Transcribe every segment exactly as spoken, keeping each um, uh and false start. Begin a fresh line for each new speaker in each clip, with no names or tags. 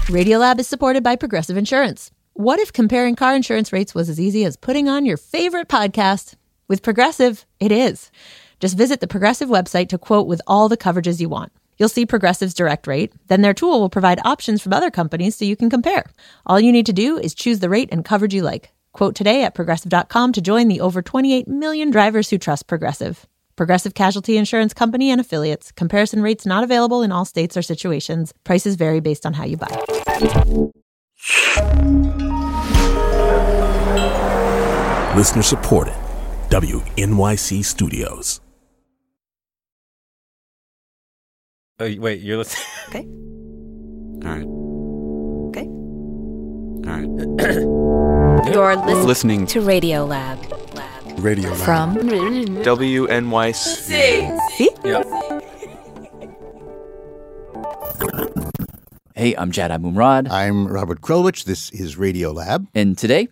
Radiolab is supported by Progressive Insurance. What if comparing car insurance rates was as easy as putting on your favorite podcast? With Progressive, it is. Just visit the Progressive website to quote with all the coverages you want. You'll see Progressive's direct rate. Then their tool will provide options from other companies so you can compare. All you need to do is choose the rate and coverage you like. Quote today at Progressive dot com to join the over twenty-eight million drivers who trust Progressive. Progressive Casualty Insurance Company and Affiliates. Comparison rates not available in all states or situations. Prices vary based on how you buy.
Listener supported. W N Y C Studios.
Oh, wait, you're listening?
Okay.
All right.
Okay.
All right.
You're listening,
listening
to Radiolab. Lab.
Radio Lab.
From
W N Y C.
See?
Yeah.
Hey, I'm Jad Abumrad.
I'm Robert Krulwich. This is Radio Lab.
And today...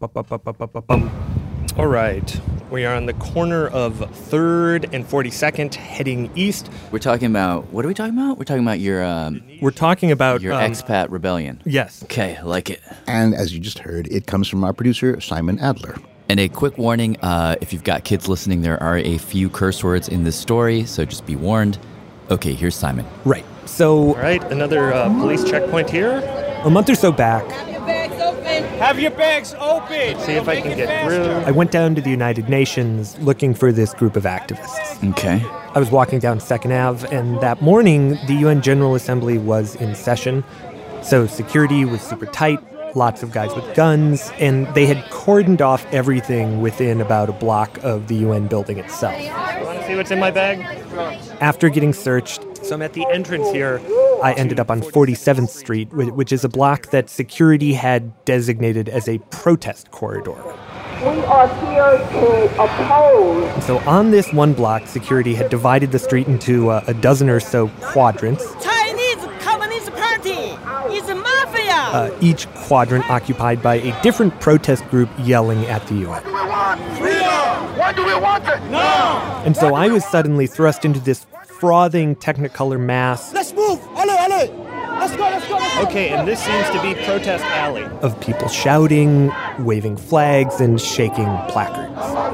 All right. We are on the corner of third and forty-second heading east.
We're talking about... What are we talking about? We're talking about your... Um,
We're talking about...
Your
um,
expat rebellion.
Yes.
Okay, I like it.
And as you just heard, it comes from our producer, Simon Adler.
And a quick warning, uh, if you've got kids listening, there are a few curse words in this story, so just be warned. Okay, here's Simon.
Right. So... All right, another uh, police checkpoint here. A month or so back...
Have your bags open!
See if I can get through. I went down to the United Nations looking for this group of activists.
Okay.
I was walking down second Avenue, and that morning, the U N General Assembly was in session. So security was super tight, lots of guys with guns, and they had cordoned off everything within about a block of the U N building itself. You want to see what's in my bag? After getting searched, so I'm at the entrance here. I ended up on forty-seventh Street, which is a block that security had designated as a protest corridor.
We are here to oppose.
So on this one block, security had divided the street into uh, a dozen or so quadrants.
Chinese Communist Party is a mafia!
Uh, each quadrant occupied by a different protest group yelling at the U N.
What do we want? Freedom! What do we want? No!
And so I was suddenly thrust into this frothing Technicolor mass.
Let's move! Allez, allez! Let's go, let's go, let's go!
Okay, and this seems to be Protest Alley. Of people shouting, waving flags, and shaking placards.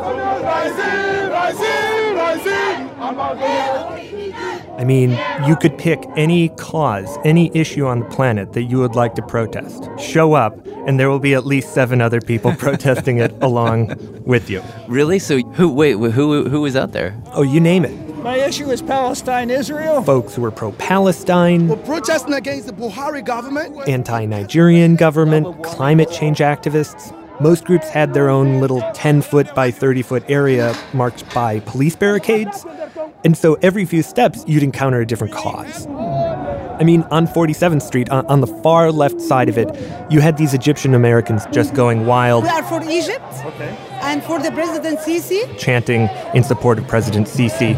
I mean, you could pick any cause, any issue on the planet that you would like to protest. Show up, and there will be at least seven other people protesting it along with you.
Really? So who? Wait, who? Who was out there?
Oh, you name it.
My issue is Palestine-Israel.
Folks who are pro-Palestine.
We're protesting against the Buhari government.
Anti-Nigerian government, climate change activists. Most groups had their own little ten-foot by thirty-foot area marked by police barricades. And so every few steps, you'd encounter a different cause. I mean, on forty-seventh Street, on, on the far left side of it, you had these Egyptian Americans just going wild.
We are for Egypt.
Okay.
And for the President Sisi.
Chanting in support of President Sisi.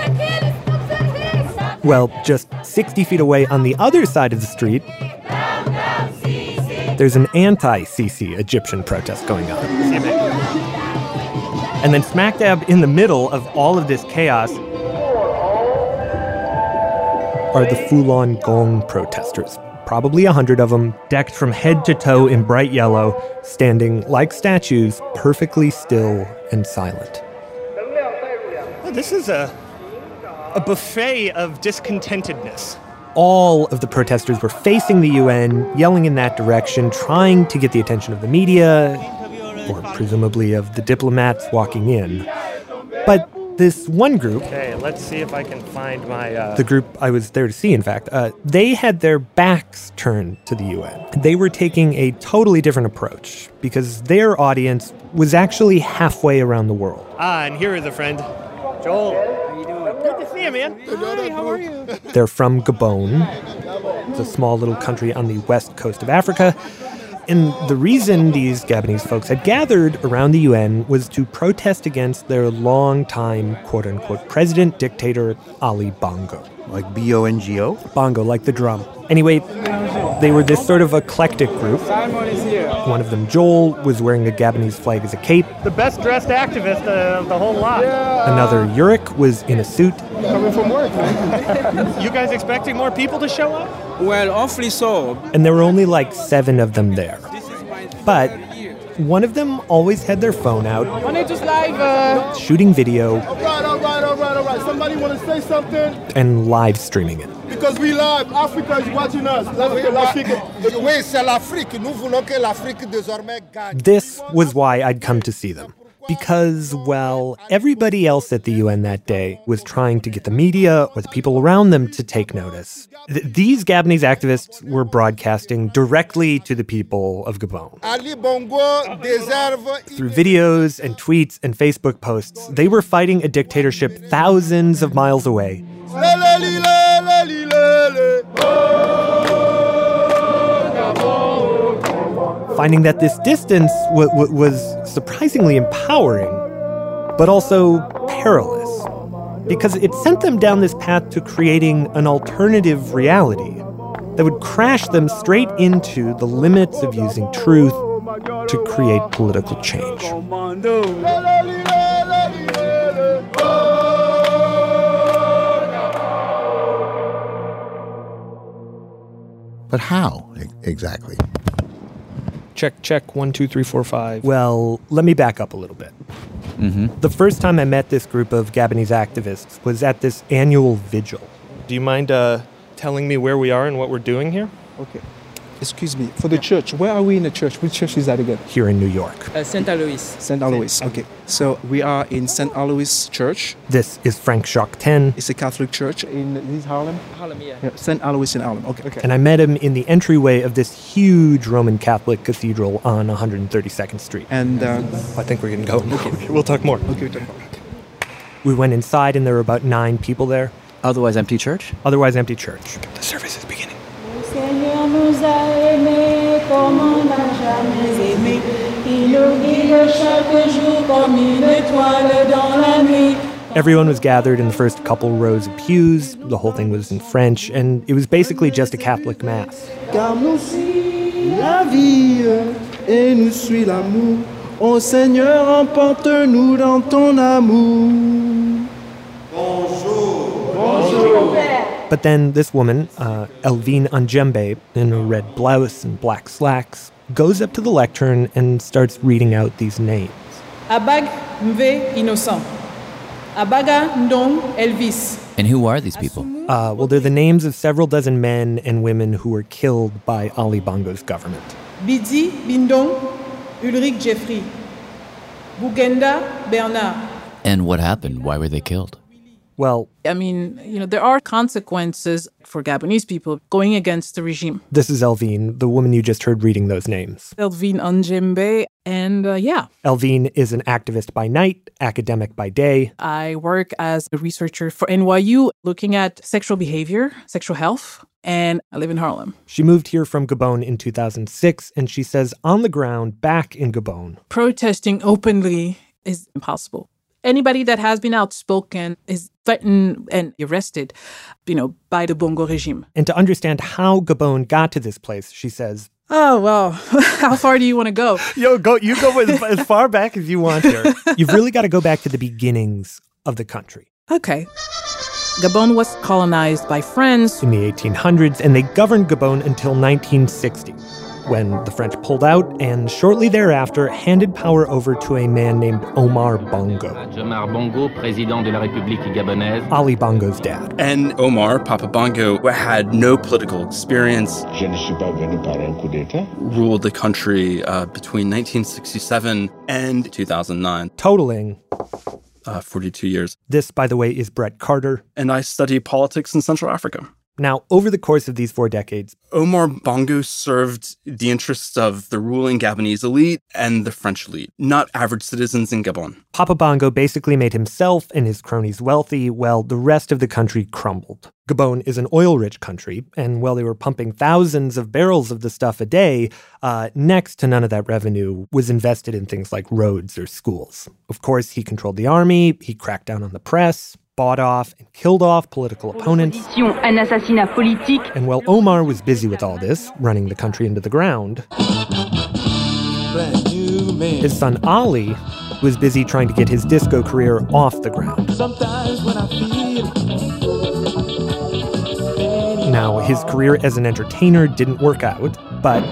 Well, just sixty feet away on the other side of the street, there's an anti-Sisi Egyptian protest going on. And then smack dab in the middle of all of this chaos are the Falun Gong protesters. Probably a hundred of them, decked from head to toe in bright yellow, standing like statues, perfectly still and silent. This is a, a buffet of discontentedness. All of the protesters were facing the U N, yelling in that direction, trying to get the attention of the media, or presumably of the diplomats walking in. But this one group... Okay, let's see if I can find my... Uh, the group I was there to see, in fact. Uh, they had their backs turned to the U N. They were taking a totally different approach, because their audience was actually halfway around the world. Ah, and here is a friend. Joel. How you doing? Good to see you, man. Hi, how are you? They're from Gabon. It's a small little country on the west coast of Africa. And the reason these Gabonese folks had gathered around the U N was to protest against their longtime, quote-unquote, president dictator Ali Bongo.
Like B O N G O?
Bongo, like the drum. Anyway, they were this sort of eclectic group. One of them, Joel, was wearing a Gabonese flag as a cape. The best-dressed activist of the whole lot. Yeah. Another, Yurik, was in a suit.
Coming from work.
You guys expecting more people to show up?
Well, awfully so.
And there were only like seven of them there. But one of them always had their phone out,
On est tous live. Uh...
shooting video.
All right, all right, all right, all right. Somebody want to say something?
And live streaming it.
Because we live. Africa is watching us. Oui, c'est l'Afrique. Nous voulons que l'Afrique désormais gagne.
This was why I'd come to see them. Because, well, everybody else at the U N that day was trying to get the media or the people around them to take notice. Th- these Gabonese activists were broadcasting directly to the people of Gabon.
Ali Bongo deserve...
Through videos and tweets and Facebook posts, they were fighting a dictatorship thousands of miles away. Finding that this distance w- w- was surprisingly empowering, but also perilous, because it sent them down this path to creating an alternative reality that would crash them straight into the limits of using truth to create political change.
But how e- exactly?
Check, check, one, two, three, four, five. Well, let me back up a little bit.
Mm-hmm.
The first time I met this group of Gabonese activists was at this annual vigil. Do you mind uh, telling me where we are and what we're doing here?
Okay. Excuse me, for the church, where are we in the church? Which church is that again?
Here in New York.
Uh, Saint Alois.
Saint Alois, okay. So we are in Saint Alois Church.
This is Frank Jacques Ten.
It's a Catholic church in is Harlem?
Harlem, yeah.
yeah. Saint Alois in Harlem, okay. okay.
And I met him in the entryway of this huge Roman Catholic cathedral on one hundred thirty-second Street.
And uh,
I think we're going to go. Okay. We'll talk more.
Okay, we'll talk more.
We went inside and there were about nine people there.
Otherwise empty church?
Otherwise empty church.
The service is beginning.
Seigneur nous a aimés comme on n'a jamais aimé. Il nous guide chaque jour comme une étoile dans la nuit.
Everyone was gathered in the first couple rows of pews. The whole thing was in French, and it was basically just a Catholic mass.
Car nous suit la vie et nous suit l'amour. Ô Seigneur, emporte-nous dans ton amour.
Bonjour. Bonjour.
But then this woman, uh, Elvine Anjembe, in a red blouse and black slacks, goes up to the lectern and starts reading out these names.
Abag Mve Innocent. Abaga Ndong Elvis.
And who are these people?
Uh, well, they're the names of several dozen men and women who were killed by Ali Bongo's government.
Bidi Bindong Ulrich Jeffrey. Bugenda Bernard.
And what happened? Why were they killed?
Well,
I mean, you know, there are consequences for Gabonese people going against the regime.
This is Elvine, the woman you just heard reading those names.
Elvine Anjembe, and uh, yeah.
Elvine is an activist by night, academic by day.
I work as a researcher for N Y U looking at sexual behavior, sexual health, and I live in Harlem.
She moved here from Gabon in two thousand six, and she says on the ground back in Gabon,
protesting openly is impossible. Anybody that has been outspoken is threatened and arrested, you know, by the Bongo regime.
And to understand how Gabon got to this place, she says,
oh, well, how far do you want to go?
Yo, go. You go as, as far back as you want here. You've really got to go back to the beginnings of the country.
Okay. Gabon was colonized by France
in the eighteen hundreds, and they governed Gabon until nineteen sixty, when the French pulled out and shortly thereafter handed power over to a man named Omar Bongo.
Omar Bongo, Président de la République Gabonaise.
Ali Bongo's dad.
And Omar, Papa Bongo, had no political experience.
Je ne suis pas venu par un coup d'État.
Ruled the country uh, between nineteen sixty-seven and two thousand nine.
Totaling
Uh, forty-two years.
This, by the way, is Brett Carter.
And I study politics in Central Africa.
Now, over the course of these four decades,
Omar Bongo served the interests of the ruling Gabonese elite and the French elite, not average citizens in Gabon.
Papa Bongo basically made himself and his cronies wealthy, while the rest of the country crumbled. Gabon is an oil-rich country, and while they were pumping thousands of barrels of the stuff a day, uh, next to none of that revenue was invested in things like roads or schools. Of course, he controlled the army, he cracked down on the press, bought off and killed off political opponents. And while Omar was busy with all this, running the country into the ground, his son Ali was busy trying to get his disco career off the ground.
Sometimes when I feel
Now, his career as an entertainer didn't work out, but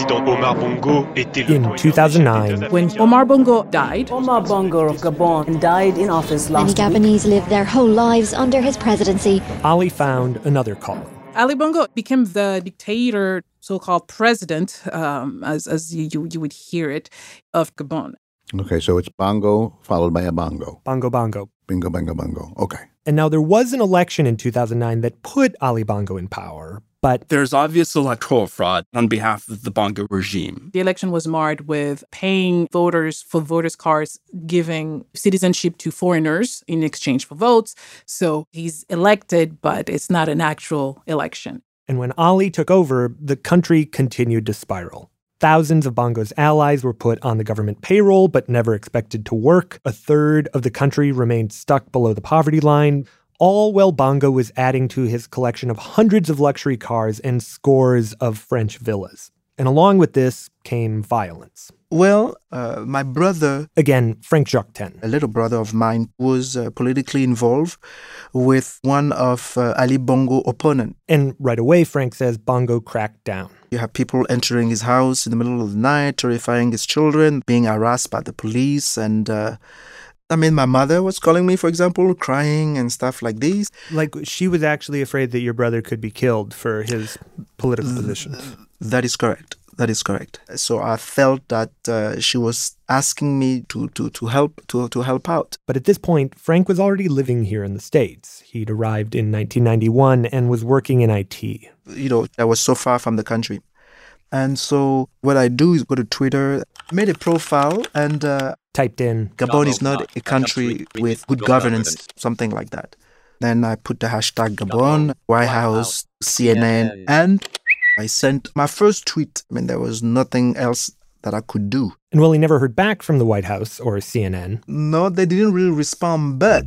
in two thousand nine,
when Omar Bongo died,
Omar Bongo of Gabon died in office last
Many Gabonese
week.
lived their whole lives under his presidency.
Ali found another calling.
Ali Bongo became the dictator, so-called president, um, as, as you, you would hear it, of Gabon.
Okay, so it's Bongo followed by a bongo.
Bongo Bongo.
Bingo, bango, bongo. Okay.
And now there was an election in two thousand nine that put Ali Bongo in power, but
there's obvious electoral fraud on behalf of the Bongo regime.
The election was marred with paying voters for voters' cards, giving citizenship to foreigners in exchange for votes. So he's elected, but it's not an actual election.
And when Ali took over, the country continued to spiral. Thousands of Bongo's allies were put on the government payroll but never expected to work. A third of the country remained stuck below the poverty line, all while Bongo was adding to his collection of hundreds of luxury cars and scores of French villas. And along with this came violence.
Well, uh, my brother...
Again, Frank Jocten.
A little brother of mine was uh, politically involved with one of uh, Ali Bongo's opponents.
And right away, Frank says Bongo cracked down.
You have people entering his house in the middle of the night, terrifying his children, being harassed by the police. And, uh, I mean, my mother was calling me, for example, crying and stuff like this.
Like, she was actually afraid that your brother could be killed for his political positions.
That is correct. That is correct. So I felt that uh, she was asking me to, to, to help to, to help out.
But at this point, Frank was already living here in the States. He'd arrived in nineteen ninety-one and was working in I T.
You know, I was so far from the country. And so what I do is go to Twitter, made a profile, and uh,
typed in,
Gabon is not a country with good governance, something like that. Then I put the hashtag Gabon, White House, C N N, and I sent my first tweet. I mean, there was nothing else that I could do.
And while he never heard back from the White House or C N N.
No, they didn't really respond, but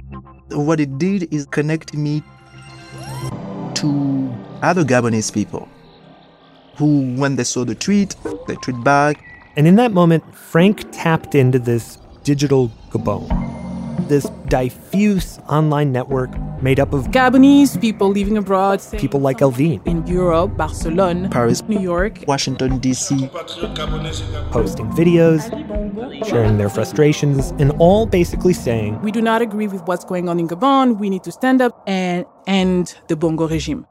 what it did is connect me to other Gabonese people who, when they saw the tweet, they tweet back.
And in that moment, Frank tapped into this digital Gabon, this diffuse online network made up of
Gabonese people living abroad,
people like Elvine,
in Europe, Barcelona,
Paris,
New York,
Washington, D C,
posting videos, sharing their frustrations, and all basically saying,
we do not agree with what's going on in Gabon. We need to stand up and end the Bongo regime.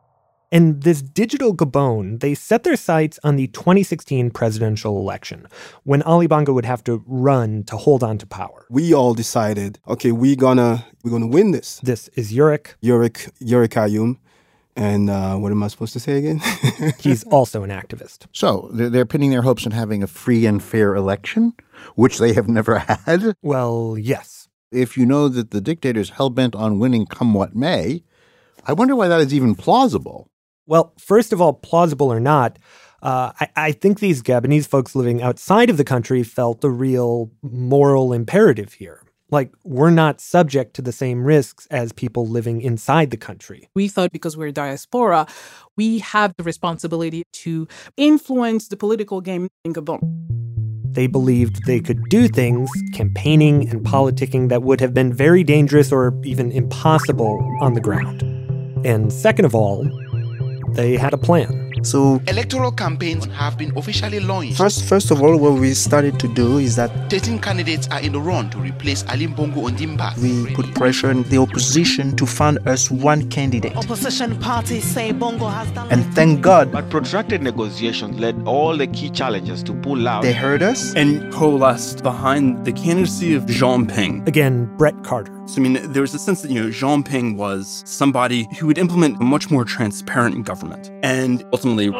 And this digital Gabon, they set their sights on the twenty sixteen presidential election, when Ali Bongo would have to run to hold on to power.
We all decided, okay, we're gonna we're gonna win this.
This is Yurik.
Yurik, Yurik Ayoum. And uh, what am I supposed to say again?
He's also an activist.
So they're, they're pinning their hopes on having a free and fair election, which they have never had?
Well, yes.
If you know that the dictator's hell-bent on winning come what may, I wonder why that is even plausible.
Well, first of all, plausible or not, uh, I, I think these Gabonese folks living outside of the country felt a real moral imperative here. Like, we're not subject to the same risks as people living inside the country.
We thought because we're diaspora, we have the responsibility to influence the political game in Gabon.
They believed they could do things, campaigning and politicking, that would have been very dangerous or even impossible on the ground. And second of all, they had a plan.
So
electoral campaigns have been officially launched.
First, first of all, what we started to do is that
thirteen candidates are in the run to replace Ali Bongo Ondimba.
We put pressure on the opposition to find us one candidate.
Opposition parties say Bongo has done.
And thank God.
But protracted negotiations led all the key challengers to pull out.
They heard us
and coalesced behind the candidacy of Jean Ping.
Again, Brett Carter.
So, I mean, there was a sense that, you know, Jean Ping was somebody who would implement a much more transparent government and ultimately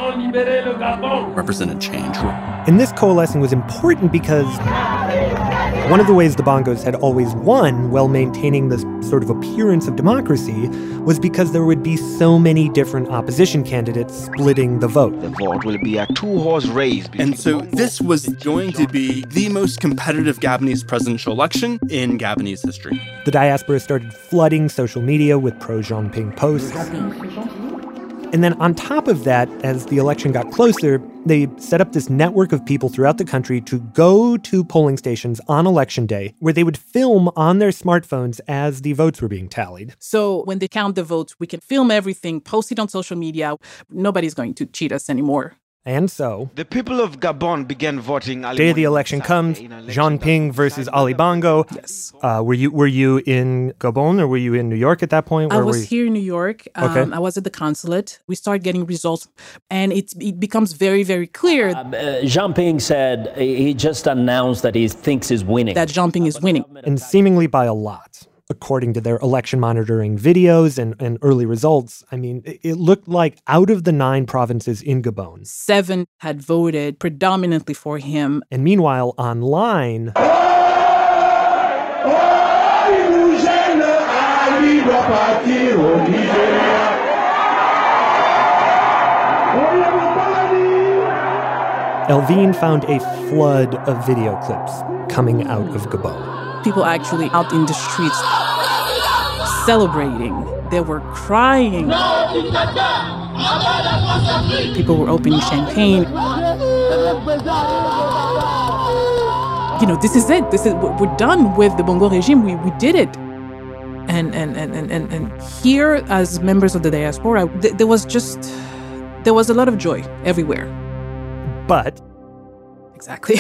represented change.
And this coalescing was important because one of the ways the Bongos had always won while maintaining this sort of appearance of democracy was because there would be so many different opposition candidates splitting the vote.
The vote will be a two-horse race.
And so this was going to be the most competitive Gabonese presidential election in Gabonese history.
The diaspora started flooding social media with pro-Jean Ping posts. And then on top of that, as the election got closer, they set up this network of people throughout the country to go to polling stations on election day where they would film on their smartphones as the votes were being tallied.
So when they count the votes, we can film everything, post it on social media. Nobody's going to cheat us anymore.
And so,
the people of Gabon began voting.
Day of the election comes. Jean Ping versus Ali Bongo.
Yes.
Uh, were you were you in Gabon or were you in New York at that point?
I
Where
was
were you?
here in New York. Um,
Okay.
I was at the consulate. We started getting results, and it it becomes very, very clear
Uh, Jean Ping said he just announced that he thinks he's winning.
that Jean Ping is winning.
And seemingly by a lot. According to their election monitoring videos and, and early results, I mean, it, it looked like out of the nine provinces in Gabon,
Seven had voted predominantly for him.
And meanwhile, online, Elvine found a flood of video clips coming out of Gabon.
People actually out in the streets celebrating. They were crying. People were opening champagne. You know, this is it. This is we're done with the Bongo regime. We we did it. And and and and and, and here, as members of the diaspora, th- there was just there was a lot of joy everywhere.
But
exactly.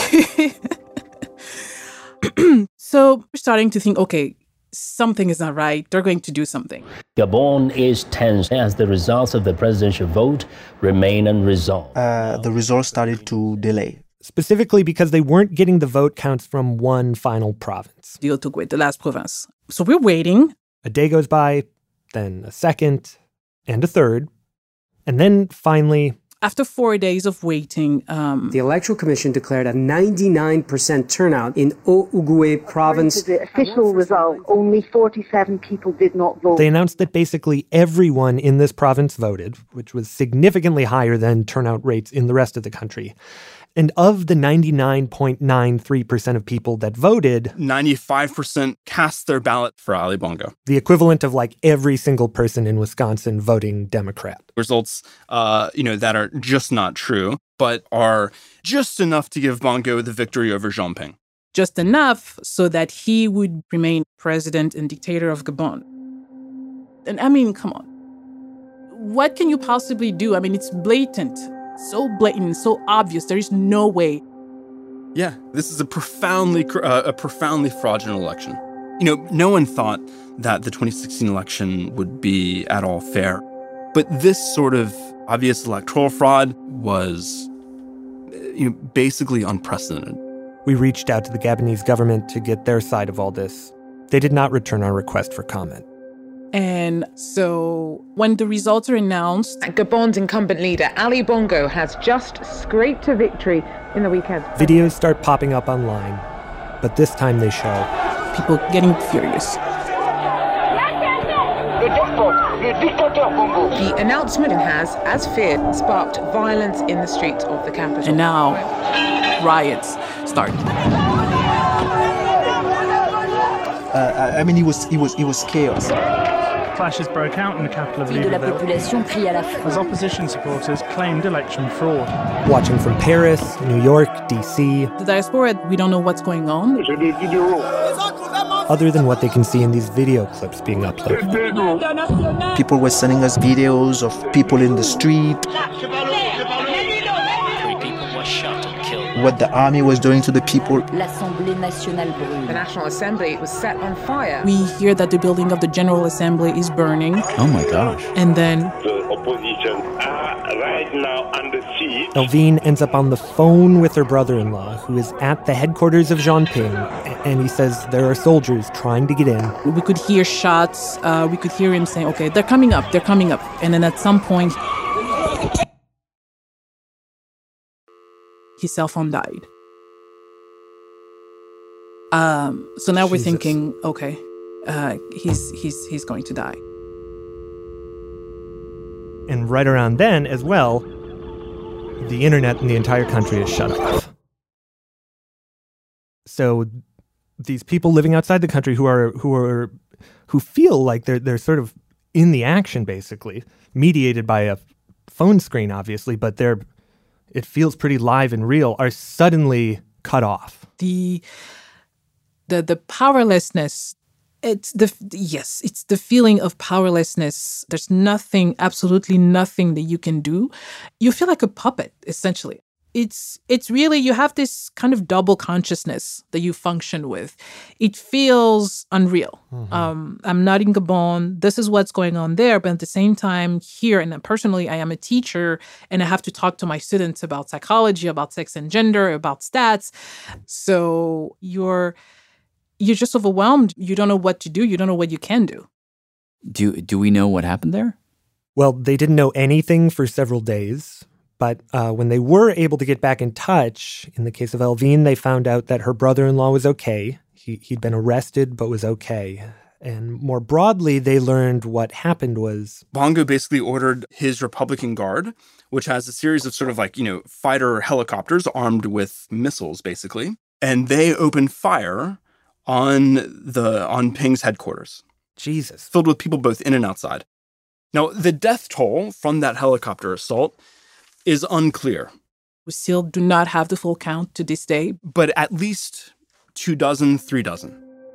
So we're starting to think, okay, something is not right. They're going to do something.
Gabon is tense as the results of the presidential vote remain unresolved.
Uh, the results started to delay.
Specifically because they weren't getting the vote counts from one final province.
The Otougoué, the last province. So we're waiting.
A day goes by, then a second, and a third. And then finally,
after four days of waiting, um,
the Electoral Commission declared a ninety-nine percent turnout in Otougoué province.
The official result, only forty-seven people did not vote.
They announced that basically everyone in this province voted, which was significantly higher than turnout rates in the rest of the country. And of the ninety-nine point nine three percent of people that voted,
ninety-five percent cast their ballot for Ali Bongo.
The equivalent of like every single person in Wisconsin voting Democrat.
Results, uh, you know, that are just not true, but are just enough to give Bongo the victory over Jean Ping.
Just enough so that he would remain president and dictator of Gabon. And I mean, come on. What can you possibly do? I mean, it's blatant. So blatant, so obvious. There is no way.
Yeah, this is a profoundly, uh, a profoundly fraudulent election. You know, no one thought that the twenty sixteen election would be at all fair. But this sort of obvious electoral fraud was, you know, basically unprecedented.
We reached out to the Gabonese government to get their side of all this. They did not return our request for comment.
And so when the results are announced,
Gabon's incumbent leader, Ali Bongo, has just scraped a victory in the weekend.
Videos start popping up online, but this time they show
people getting furious.
The announcement has, as feared, sparked violence in the streets of the capital.
And now riots start.
Uh, I mean, it was, it was, it was chaos.
Clashes broke out in the capital of Libreville as opposition supporters claimed election fraud.
Watching from Paris, New York, D C.
The diaspora, we don't know what's going on.
Other than what they can see in these video clips being uploaded.
People were sending us videos of people in the street. What the army was doing to the people.
The National Assembly was set on fire.
We hear that the building of the General Assembly is burning.
Oh my gosh.
And then
the opposition are right now under siege.
Elvine ends up on the phone with her brother-in-law, who is at the headquarters of Jean Ping, and he says there are soldiers trying to get in.
We could hear shots. Uh, we could hear him saying, okay, they're coming up, they're coming up. And then at some point, his cell phone died. Um, so now we're
Jesus.
thinking, okay, uh, he's he's he's going to die.
And right around then, as well, the internet in the entire country is shut off. So these people living outside the country who are who are who feel like they're they're sort of in the action, basically mediated by a phone screen, obviously, but they're, it feels pretty live and real, are suddenly cut off.
The, the, the powerlessness, it's the, yes, it's the feeling of powerlessness. There's nothing, absolutely nothing that you can do. You feel like a puppet, essentially. It's it's really, you have this kind of double consciousness that you function with. It feels unreal. Mm-hmm. Um, I'm not in Gabon. This is what's going on there. But at the same time, here, and personally, I am a teacher, and I have to talk to my students about psychology, about sex and gender, about stats. So you're you're just overwhelmed. You don't know what to do. You don't know what you can do.
Do do we know what happened there?
Well, they didn't know anything for several days. But uh, when they were able to get back in touch, in the case of Elvine, they found out that her brother-in-law was okay. He, he'd been arrested, but was okay. And more broadly, they learned what happened was...
Bongo basically ordered his Republican Guard, which has a series of sort of like, you know, fighter helicopters armed with missiles, basically. And they opened fire on the on Ping's headquarters.
Jesus.
Filled with people both in and outside. Now, the death toll from that helicopter assault is unclear.
We still do not have the full count to this day.
But at least two dozen, three dozen.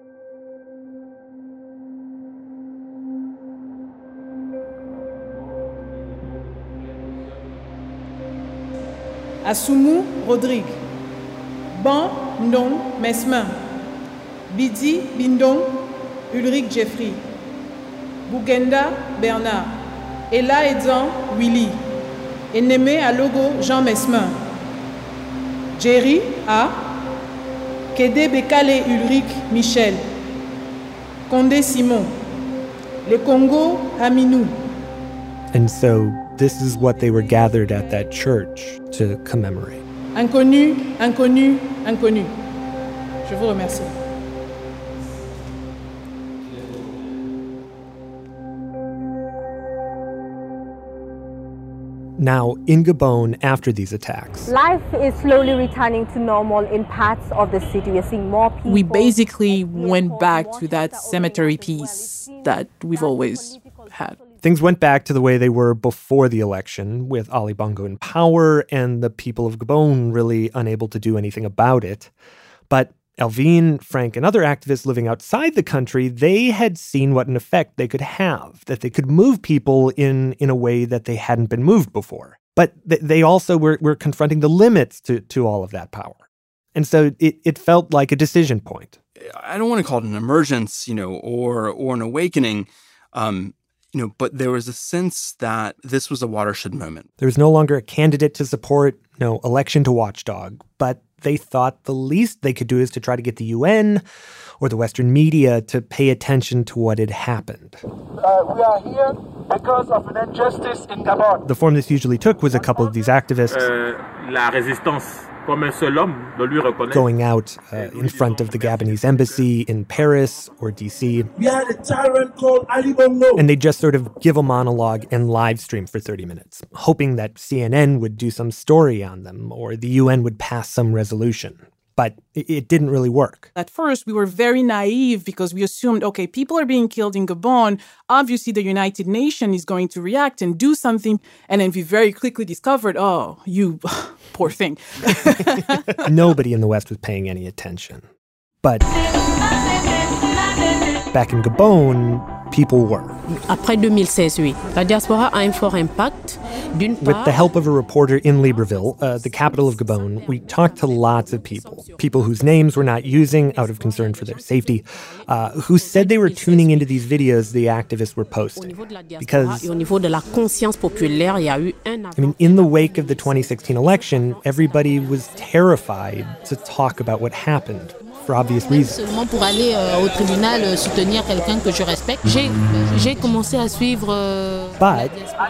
Assoumou Rodrigue. Ban Ndong Mesmin. Bidi Bindong Ulrich Jeffrey. Bougenda Bernard. Ella Edzan Willy. Ennemé Alogo Jean Mesmin. Jerry A. Kédé Bekale Ulrich Michel. Condé Simon. Le Congo Aminou.
And so this is what they were gathered at that church to commemorate.
Inconnu, inconnu, inconnu. Je vous remercie.
Now, in Gabon, after these attacks,
life is slowly returning to normal in parts of the city. We're seeing more people.
We basically went back to that cemetery peace that we've always had.
Things went back to the way they were before the election, with Ali Bongo in power and the people of Gabon really unable to do anything about it. But Elvine, Frank, and other activists living outside the country, they had seen what an effect they could have, that they could move people in, in a way that they hadn't been moved before. But th- they also were, were confronting the limits to, to all of that power. And so it, it felt like a decision point.
I don't want to call it an emergence, you know, or or an awakening, um, you know, but there was a sense that this was a watershed moment.
There was no longer a candidate to support, no election to watchdog, but they thought the least they could do is to try to get the U N or the Western media to pay attention to what had happened.
Uh, we are here because of an injustice in Gabon.
The form this usually took was a couple of these activists
Uh, la résistance.
going out uh, in front of the Gabonese embassy in Paris or D C.
We had a tyrant called Ali Bongo.
And they just sort of give a monologue and live stream for thirty minutes, hoping that C N N would do some story on them or the U N would pass some resolution. But it, it didn't really work.
At first, we were very naive because we assumed, okay, people are being killed in Gabon. Obviously, the United Nations is going to react and do something. And then we very quickly discovered, oh, you poor thing.
Nobody in the West was paying any attention. But back in Gabon, people were.
Après deux mille seize, oui. La diaspora a un fort impact. D'une part,
with the help of a reporter in Libreville, uh, the capital of Gabon, we talked to lots of people, people whose names we're not using out of concern for their safety, uh, who said they were tuning into these videos the activists were posting. Because,
au niveau de la conscience populaire, il y a eu un...
I mean, in the wake of the twenty sixteen election, everybody was terrified to talk about what happened. For obvious reasons.
Seulement pour aller euh, au tribunal euh, soutenir quelqu'un que je respecte. J'ai, j'ai commencé à suivre. Euh,
But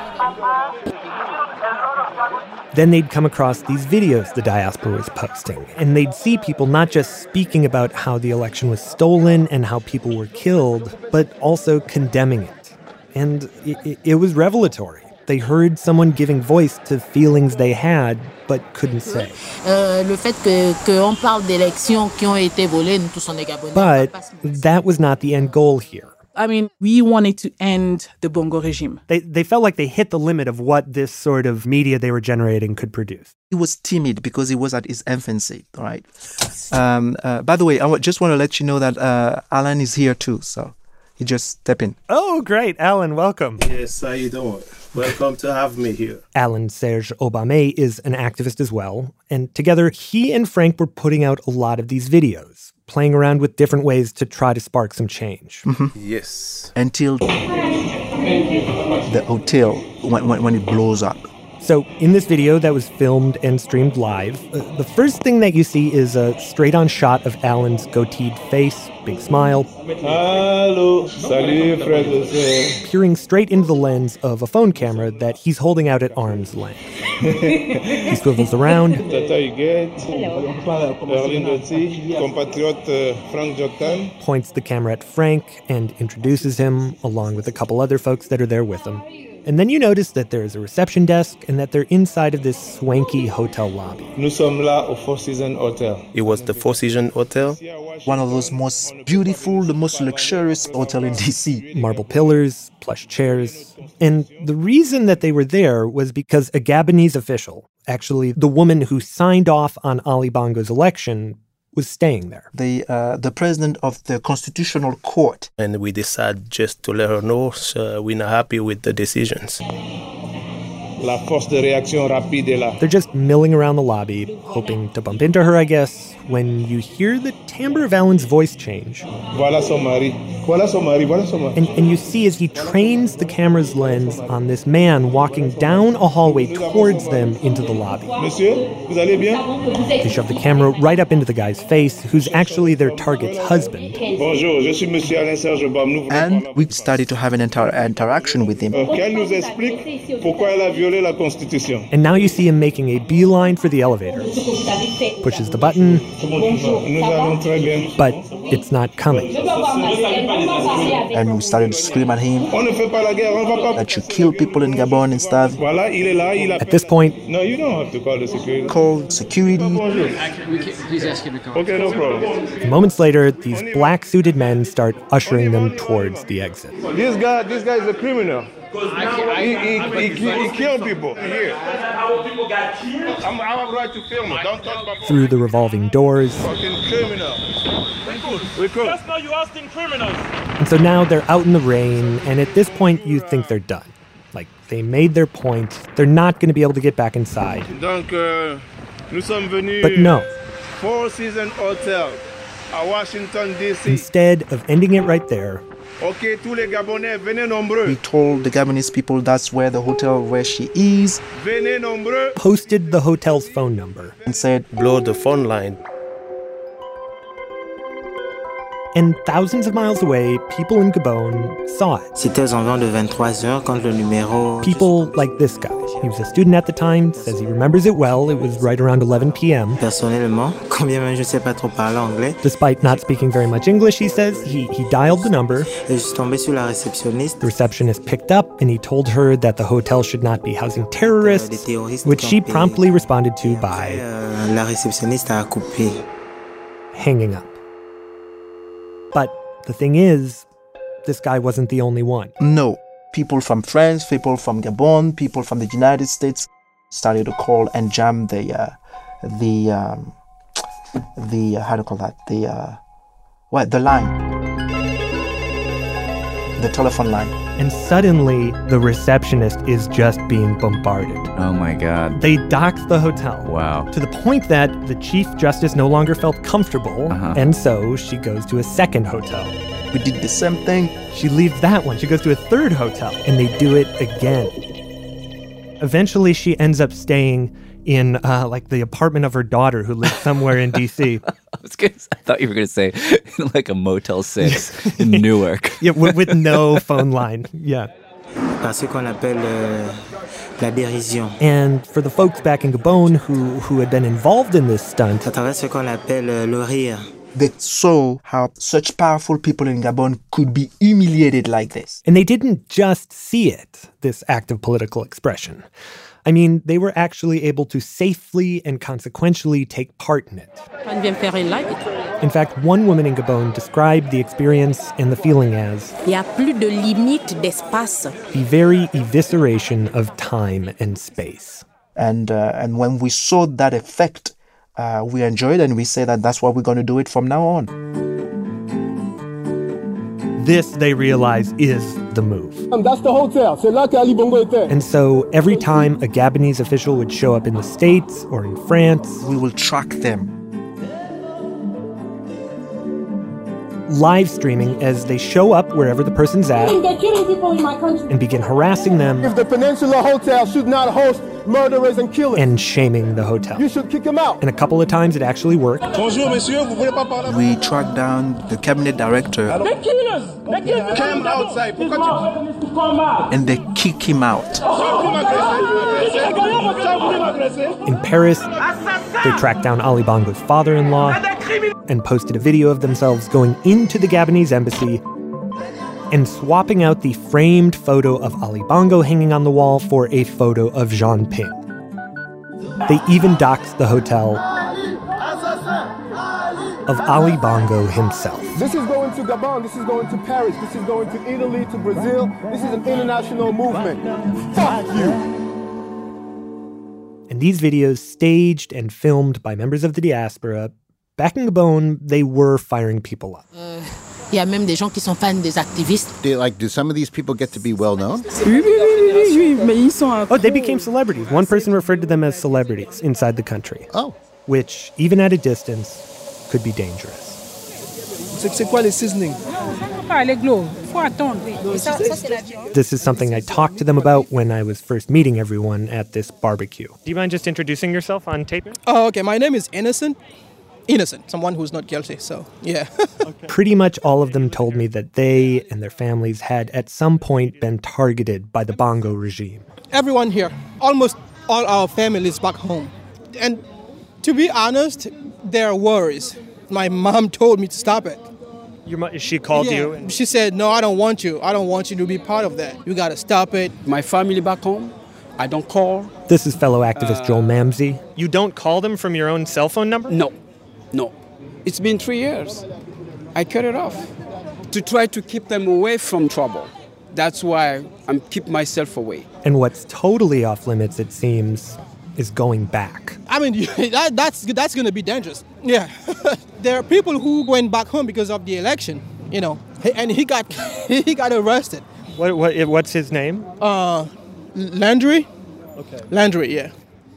then they'd come across these videos the diaspora was posting, and they'd see people not just speaking about how the election was stolen and how people were killed, but also condemning it. And it, it, it was revelatory. They heard someone giving voice to feelings they had but couldn't say.
Euh, le fait que, que on parle d'élections qui ont été volées, nous tous on est Gabonais.
But that was not the end goal here.
I mean, we wanted to end the Bongo regime.
They they felt like they hit the limit of what this sort of media they were generating could produce.
He was timid because he was at his infancy, right? Um, uh, by the way, I w- just want to let you know that uh, Alan is here too, so he just stepped in.
Oh, great. Alan, welcome.
Yes, how you doing? Welcome to have me here.
Alan Serge Obame is an activist as well, and together he and Frank were putting out a lot of these videos, playing around with different ways to try to spark some change.
Mm-hmm.
Yes.
Until the hotel, when, when, when it blows up.
So in this video that was filmed and streamed live, uh, the first thing that you see is a straight-on shot of Alan's goateed face, big smile.
Hello, salut, frères et sœurs.
Peering straight into the lens of a phone camera that he's holding out at arm's length. He swivels around.
Tata Huguette, Berlin Doty, compatriote Frank Jotan.
Points the camera at Frank and introduces him, along with a couple other folks that are there with him. And then you notice that there's a reception desk and that they're inside of this swanky hotel lobby.
Nous sommes là au Four Seasons Hotel. It was the Four Seasons Hotel.
One of those most beautiful, the most luxurious hotel in D C.
Marble pillars, plush chairs. And the reason that they were there was because a Gabonese official, actually the woman who signed off on Ali Bongo's election, was staying there.
The uh, the president of the Constitutional Court.
And we decided just to let her know so we're not happy with the decisions. La force de réaction rapide est là.
They're just milling around the lobby, hoping to bump into her, I guess, when you hear the timbre of Alan's voice change.
Voilà son mari. Voilà son mari. Voilà son mari.
And, and you see as he trains the camera's lens on this man walking down a hallway towards them into the lobby.
Monsieur, vous allez bien?
They shove the camera right up into the guy's face, who's actually their target's husband.
Bonjour, je suis Monsieur Alain Serge Obame.
And we started to have an inter- interaction with him.
Qu'elle nous explique pourquoi elle a violé la Constitution.
And now you see him making a beeline for the elevator. Pushes the button, but it's not coming.
And we started to scream at him that you kill people in Gabon and stuff.
At this point,
no, you don't have to call the security.
Call security.
Okay, no problem.
Moments later, these black-suited men start ushering them towards the exit.
This guy, this guy is a criminal. He, he, he, he, he killed people here. I'm, I have a right to film it. Don't talk about
through the revolving doors.
Fucking criminal. We could.
That's not you asking criminals.
And so now they're out in the rain, and at this point, you think they're done. Like, they made their point. They're not going to be able to get back inside.
Donc, uh, nous sommes venus.
But no.
Four Seasons Hotel at Washington, D C.
Instead of ending it right there,
okay, tous les Gabonais, venez nombreux.
We told the Gabonese people that's where the hotel where she is.
Venez nombreux.
Posted the hotel's phone number.
And said,
blow the phone line.
And thousands of miles away, people in Gabon saw it.
C'était aux environs de vingt-trois heures quand le numéro...
People like this guy. He was a student at the time, says he remembers it well. It was right around eleven p.m.
Personnellement, combien même je sais pas trop parler anglais.
Despite not speaking very much English, he says, he, he dialed the number.
Et je suis tombé sur la réceptionniste.
The receptionist picked up, and he told her that the hotel should not be housing terrorists, which she promptly responded to by...
Euh, la réceptionniste a coupé.
Hanging up. But the thing is, this guy wasn't the only one.
No. People from France, people from Gabon, people from the United States started to call and jam the, uh, the, um, the, uh, how do you call that? The, uh, what? The line. The telephone line.
And suddenly, the receptionist is just being bombarded.
Oh my God.
They doxed the hotel.
Wow.
To the point that the Chief Justice no longer felt comfortable, uh-huh. and so she goes to a second hotel.
We did the same thing.
She leaves that one. She goes to a third hotel, and they do it again. Eventually, she ends up staying in uh, like the apartment of her daughter who lives somewhere in D C
I was gonna, I thought you were going to say like a Motel six in Newark.
Yeah, with, with no phone line. Yeah.
Par ce qu'on appelle euh, la dérision.
And for the folks back in Gabon who, who had been involved in this stunt,
à travers ce qu'on appelle euh, le rire.
They saw how such powerful people in Gabon could be humiliated like this.
And they didn't just see it, this act of political expression. I mean, they were actually able to safely and consequentially take part in it. In fact, one woman in Gabon described the experience and the feeling as
Il y a plus de limite d'espace.
the very evisceration of time and space.
And uh, and when we saw that effect, uh, we enjoyed it, and we say that that's what we're going to do it from now on.
This, they realize, is the move.
And that's the hotel. C'est là qu'Ali Bongo était.
And so every time a Gabonese official would show up in the States or in France,
we will track them.
Live streaming as they show up wherever the person's at
They're killing people in my country.
and begin harassing them
If the Peninsula Hotel should not host murderers and killers,
and shaming the hotel.
you should kick them out.
And a couple of times it actually worked.
Bonjour, monsieur. Vous voulez pas parler?
We tracked down the cabinet director.
The killers. The killers. Come outside.
And they kick him out.
In Paris, they tracked down Ali Bongo's father-in-law and posted a video of themselves going into the Gabonese embassy and swapping out the framed photo of Ali Bongo hanging on the wall for a photo of Jean Ping. They even doxed the hotel of Ali Bongo himself.
This is going to Gabon. This is going to Paris. This is going to Italy, to Brazil. This is an international movement. Fuck you.
And these videos, staged and filmed by members of the diaspora, back in Gabon, they were firing people up.
Euh, Il y a même des gens qui sont fans des activistes.
Do, like, do some of these people get to be well known?
Oh, they became celebrities. One person referred to them as celebrities inside the country.
Oh.
Which, even at a distance, could be dangerous.
C'est quoi les seasoning?
This is something I talked to them about when I was first meeting everyone at this barbecue. Do you mind just introducing yourself on tape?
Oh, okay. My name is Innocent. Innocent, someone who's not guilty, so yeah.
Okay. Pretty much all of them told me that they and their families had at some point been targeted by the Bongo regime.
Everyone here, almost all our families back home. And to be honest, there are worries. My mom told me to stop it.
Your mom, she called
yeah.
you? And...
She said, no, I don't want you. I don't want you to be part of that. You got to stop it.
My family back home, I don't call.
This is fellow activist uh, Joel Mamsie.
You don't call them from your own cell phone number?
No. No. It's been three years. I cut it off to try to keep them away from trouble. That's why I'm keep myself away.
And what's totally off limits, it seems, is going back.
I mean, that, that's that's going to be dangerous. Yeah. There are people who went back home because of the election, you know, and he got he got arrested.
What, what what's his name?
Uh, Landry.
Okay.
Landry, yeah.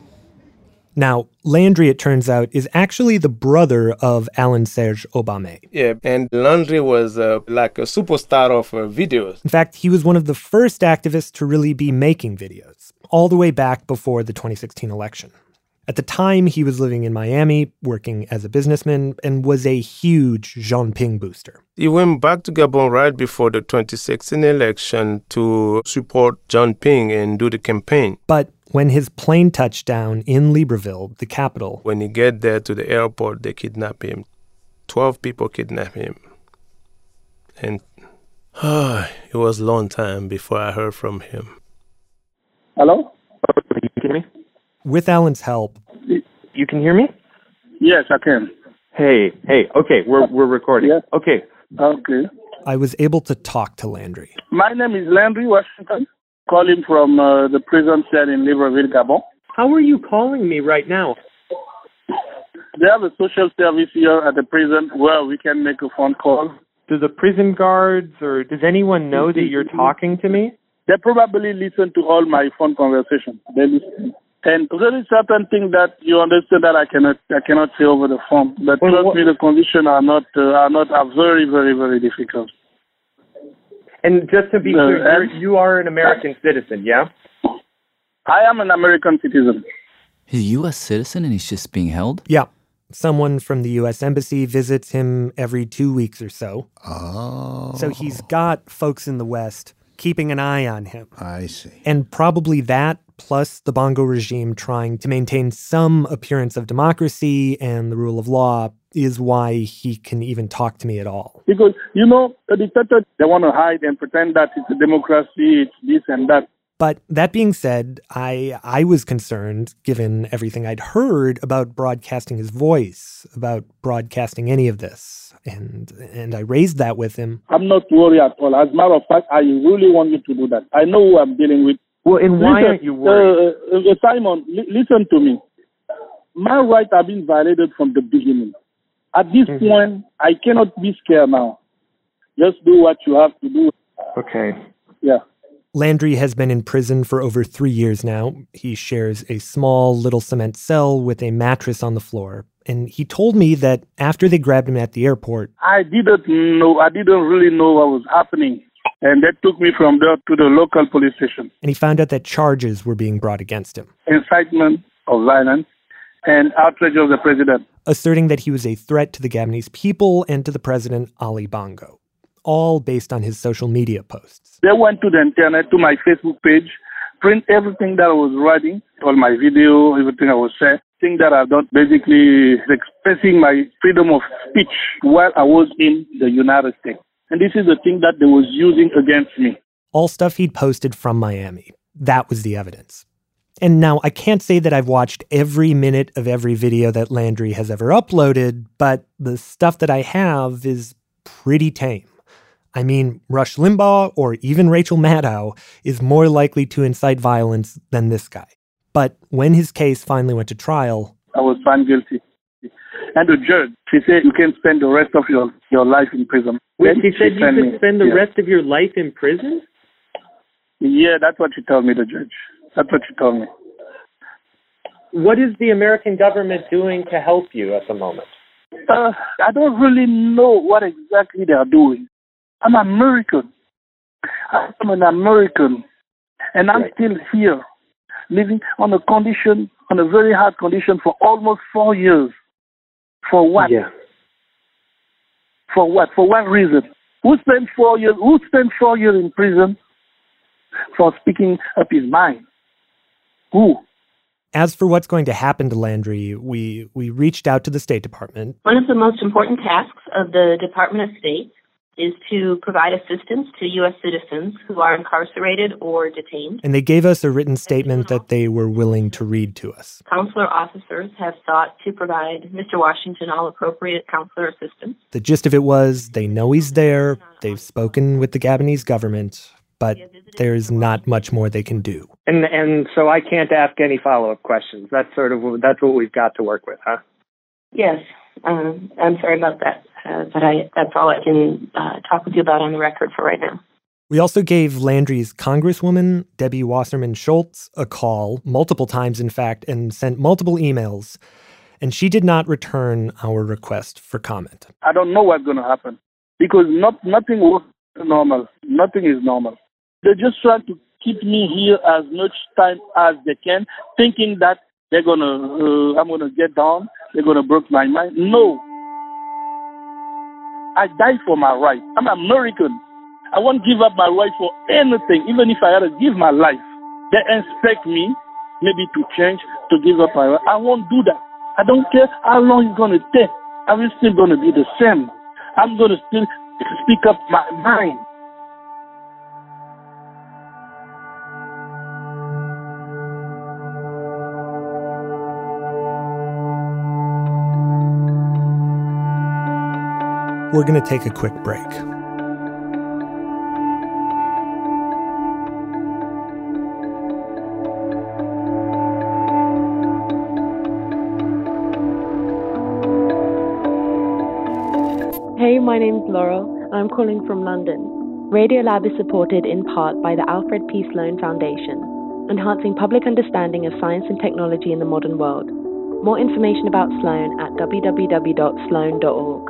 Now, Landry, it turns out, is actually the brother of Alain Serge Obame.
Yeah, and Landry was uh, like a superstar of uh, videos.
In fact, he was one of the first activists to really be making videos, all the way back before the twenty sixteen election. At the time, he was living in Miami, working as a businessman, and was a huge Jean Ping booster.
He went back to Gabon right before the twenty sixteen election to support Jean Ping and do the campaign.
But when his plane touched down in Libreville, the capital...
When he get there to the airport, they kidnap him. Twelve people kidnap him. And oh, it was a long time before I heard from him.
Hello? Can you hear me?
With Alan's help...
You can hear me? Yes, I can. Hey, hey, okay, we're we're recording. Yeah. Okay. Okay.
I was able to talk to Landry.
My name is Landry Washington. Calling from uh, the prison cell in Libreville, Gabon.
How are you calling me right now?
They have a social service here at the prison where we can make a phone call.
Do the prison guards or does anyone know that you're talking to me?
They probably listen to all my phone conversations. They listen. And there is certain things that you understand that I cannot I cannot say over the phone. But well, trust me, the conditions are not uh, are not are very very very difficult.
And just to be uh, clear, you are an American citizen, yeah?
I am an American citizen.
He's a U S citizen and he's just being held?
Yeah. Someone from the U S Embassy visits him every two weeks or so.
Oh.
So he's got folks in the West keeping an eye on him.
I see.
And probably that, plus the Bongo regime trying to maintain some appearance of democracy and the rule of law, is why he can even talk to me at all.
Because, you know, the dictator, they want to hide and pretend that it's a democracy, it's this and that.
But that being said, I I was concerned, given everything I'd heard about broadcasting his voice, about broadcasting any of this. And and I raised that with him.
I'm not worried at all. As a matter of fact, I really want you to do that. I know who I'm dealing with.
Well, and why
listen,
aren't you worried?
Uh, uh, Simon, li- listen to me. My rights have been violated from the beginning. At this mm-hmm. point, I cannot be scared now. Just do what you have to do.
Okay.
Yeah.
Landry has been in prison for over three years now. He shares a small little cement cell with a mattress on the floor. And he told me that after they grabbed him at the airport,
I didn't know, I didn't really know what was happening. And they took me from there to the local police station.
And he found out that charges were being brought against him.
Incitement of violence and outrage of the president.
Asserting that he was a threat to the Gabonese people and to the president, Ali Bongo. All based on his social media posts.
They went to the internet, to my Facebook page, print everything that I was writing, all my video, everything I was saying, thing that I've done, basically expressing my freedom of speech while I was in the United States. And this is the thing that they was using against me.
All stuff he'd posted from Miami. That was the evidence. And now, I can't say that I've watched every minute of every video that Landry has ever uploaded, but the stuff that I have is pretty tame. I mean, Rush Limbaugh or even Rachel Maddow is more likely to incite violence than this guy. But when his case finally went to trial,
I was found guilty. And the judge, she said, you can spend the rest of your, your life in prison.
Wait, she said
she
you could
me.
spend the
yeah.
rest of your life in prison?
Yeah, that's what she told me, the judge. That's what she told me.
What is the American government doing to help you at the moment?
Uh, I don't really know what exactly they are doing. I'm American. I'm an American. And I'm right. still here, living on a condition, on a very hard condition for almost four years. For what?
Yeah.
For what? For what reason? Who spent four years, who spent four years in prison for speaking up his mind? Who?
As for what's going to happen to Landry, we, we reached out to the State Department.
One of the most important tasks of the Department of State is to provide assistance to U S citizens who are incarcerated or detained.
And they gave us a written statement that they were willing to read to us.
Consular officers have sought to provide Mister Washington all appropriate consular assistance.
The gist of it was they know he's there, they've spoken with the Gabonese government, but there's not much more they can do.
And and so I can't ask any follow-up questions. That's sort of that's what we've got to work with, huh?
Yes. Um, I'm sorry about that, uh, but I that's all I can uh, talk with you about on the record for right now.
We also gave Landry's Congresswoman, Debbie Wasserman Schultz, a call, multiple times in fact, and sent multiple emails, and she did not return our request for comment.
I don't know what's going to happen, because not, nothing was normal. Nothing is normal. They're just trying to keep me here as much time as they can, thinking that they're going to, uh, I'm going to get down, they're going to break my mind. No. I die for my right. I'm American. I won't give up my right for anything, even if I had to give my life. They expect me maybe to change, to give up my right. I won't do that. I don't care how long it's going to take. I'm still going to be the same. I'm going to still speak up my mind.
We're going to take a quick break.
Hey, my name's Laurel. I'm calling from London. Radiolab is supported in part by the Alfred P. Sloan Foundation, enhancing public understanding of science and technology in the modern world. More information about Sloan at w w w dot sloan dot org.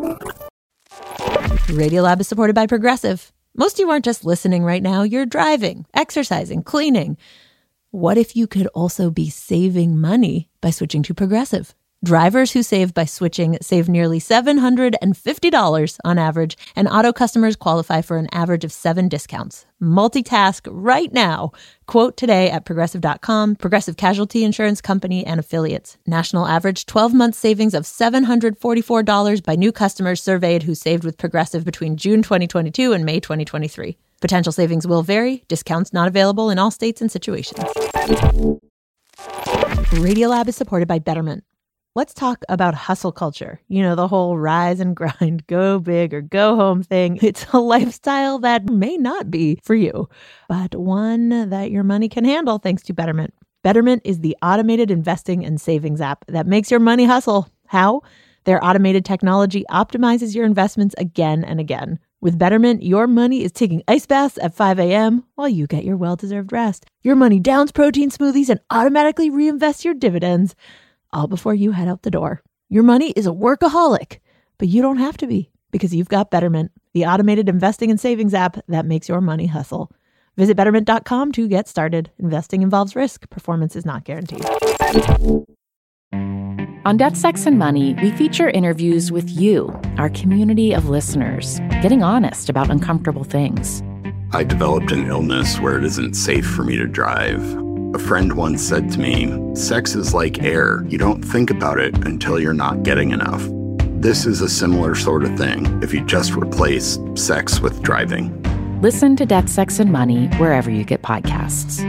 Radiolab is supported by Progressive. Most of you aren't just listening right now. You're driving, exercising, cleaning. What if you could also be saving money by switching to Progressive? Drivers who save by switching save nearly seven hundred fifty dollars on average, and auto customers qualify for an average of seven discounts. Multitask right now. Quote today at progressive dot com. Progressive Casualty Insurance Company and Affiliates. National average twelve-month savings of seven hundred forty-four dollars by new customers surveyed who saved with Progressive between June twenty twenty-two and May twenty twenty-three. Potential savings will vary. Discounts not available in all states and situations. Radiolab is supported by Betterment. Let's talk about hustle culture. You know, the whole rise and grind, go big or go home thing. It's a lifestyle that may not be for you, but one that your money can handle thanks to Betterment. Betterment is the automated investing and savings app that makes your money hustle. How? Their automated technology optimizes your investments again and again. With Betterment, your money is taking ice baths at five a.m. while you get your well-deserved rest. Your money downs protein smoothies and automatically reinvests your dividends, all before you head out the door. Your money is a workaholic, but you don't have to be, because you've got Betterment, the automated investing and savings app that makes your money hustle. Visit betterment dot com to get started. Investing involves risk. Performance is not guaranteed.
On Death, Sex, and Money, we feature interviews with you, our community of listeners, getting honest about uncomfortable things.
I developed an illness where it isn't safe for me to drive. A friend once said to me, sex is like air. You don't think about it until you're not getting enough. This is a similar sort of thing if you just replace sex with driving.
Listen to Death, Sex, and Money wherever you get podcasts.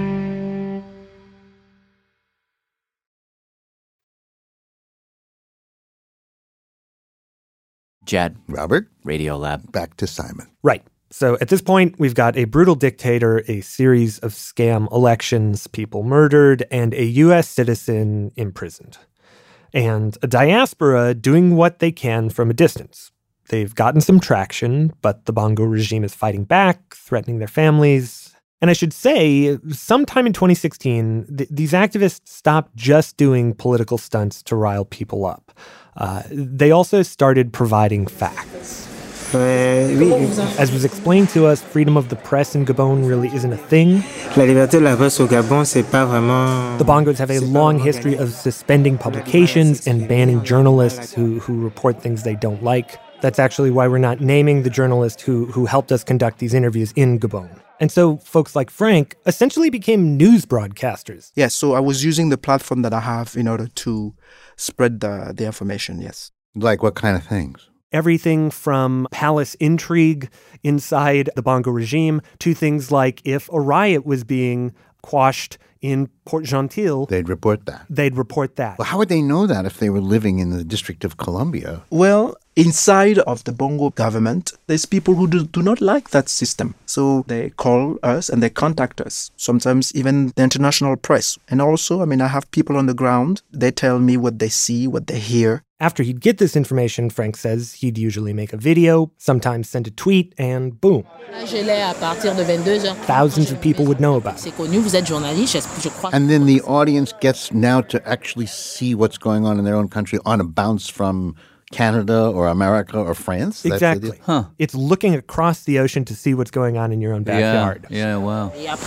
Jad.
Robert.
Radiolab.
Back to Simon.
Right. So at this point, we've got a brutal dictator, a series of scam elections, people murdered, and a U S citizen imprisoned. And a diaspora doing what they can from a distance. They've gotten some traction, but the Bongo regime is fighting back, threatening their families. And I should say, sometime in twenty sixteen, th- these activists stopped just doing political stunts to rile people up. Uh, they also started providing facts. As was explained to us, freedom of the press in Gabon really isn't a thing.
La liberté de la presse au Gabon, c'est pas vraiment...
The Bongos have a long history of suspending publications and banning journalists who, who report things they don't like. That's actually why we're not naming the journalist who, who helped us conduct these interviews in Gabon. And so folks like Frank essentially became news broadcasters.
Yes, so I was using the platform that I have in order to spread the, the information, yes.
Like what kind of things?
Everything from palace intrigue inside the Bongo regime to things like if a riot was being quashed in Port-Gentil,
they'd report that.
They'd report that.
Well, how would they know that if they were living in the District of Columbia?
Well, inside of the Bongo government, there's people who do, do not like that system. So they call us and they contact us, sometimes even the international press. And also, I mean, I have people on the ground. They tell me what they see, what they hear.
After he'd get this information, Frank says he'd usually make a video, sometimes send a tweet, and boom. Thousands of people would know about it.
And then the audience gets now to actually see what's going on in their own country on a bounce from Canada or America or France?
Exactly. Huh. It's looking across the ocean to see what's going on in your own backyard.
Yeah, yeah, wow.
And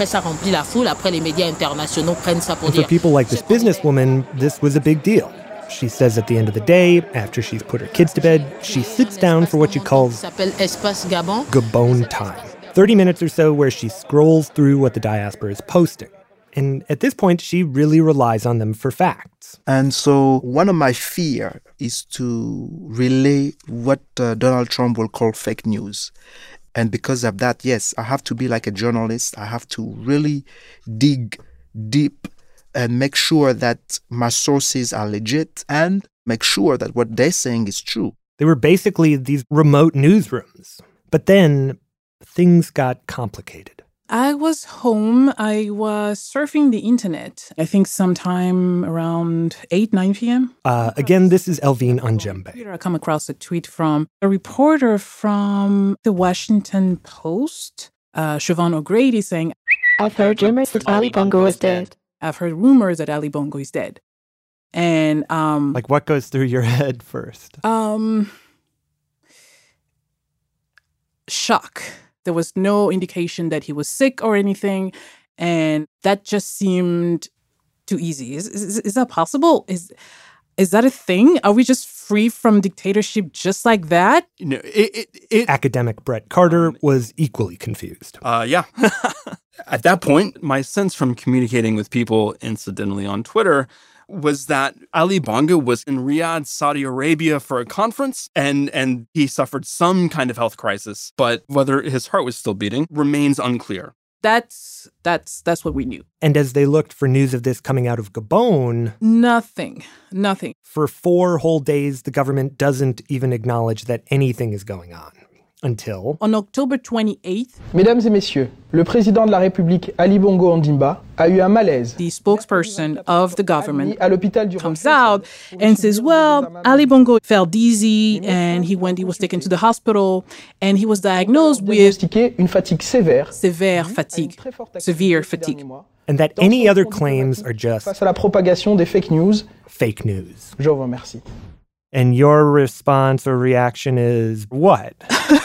for people like this businesswoman, this was a big deal. She says at the end of the day, after she's put her kids to bed, she sits down for what she calls Gabon time. thirty minutes or so where she scrolls through what the diaspora is posting. And at this point, she really relies on them for facts.
And so one of my fear is to relay what uh, Donald Trump will call fake news. And because of that, yes, I have to be like a journalist. I have to really dig deep and make sure that my sources are legit and make sure that what they're saying is true.
They were basically these remote newsrooms. But then things got complicated.
I was home. I was surfing the internet, I think sometime around eight, nine p.m.
Uh, again, this is Elvine Anjembe.
I come across a tweet from a reporter from the Washington Post, uh, Siobhan O'Grady, saying,
I've heard rumors that Ali Bongo is dead.
I've heard rumors that Ali Bongo is dead. And, um...
Like, what goes through your head first?
Um... Shock. There was no indication that he was sick or anything. And that just seemed too easy. Is, is, is that possible? Is is that a thing? Are we just free from dictatorship just like that?
You know, it, it, it,
Academic Brett Carter um, was equally confused.
Uh, yeah. At that point, my sense from communicating with people incidentally on Twitter was that Ali Bongo was in Riyadh, Saudi Arabia for a conference, and, and he suffered some kind of health crisis, but whether his heart was still beating remains unclear.
That's that's that's what we knew.
And as they looked for news of this coming out of Gabon...
Nothing. Nothing.
For four whole days, the government doesn't even acknowledge that anything is going on. Until...
On October twenty-eighth...
Mesdames et messieurs, le président de la République, Ali Bongo Ondimba, a eu un malaise.
The spokesperson of the government comes out and says, well, Ali Bongo felt dizzy and he went, he was taken to the hospital and he was diagnosed with
une fatigue sévère.
Severe fatigue. Severe fatigue.
And that any other claims are just...
Face à la propagation des fake news.
Fake news.
Je vous remercie.
And your response or reaction is what?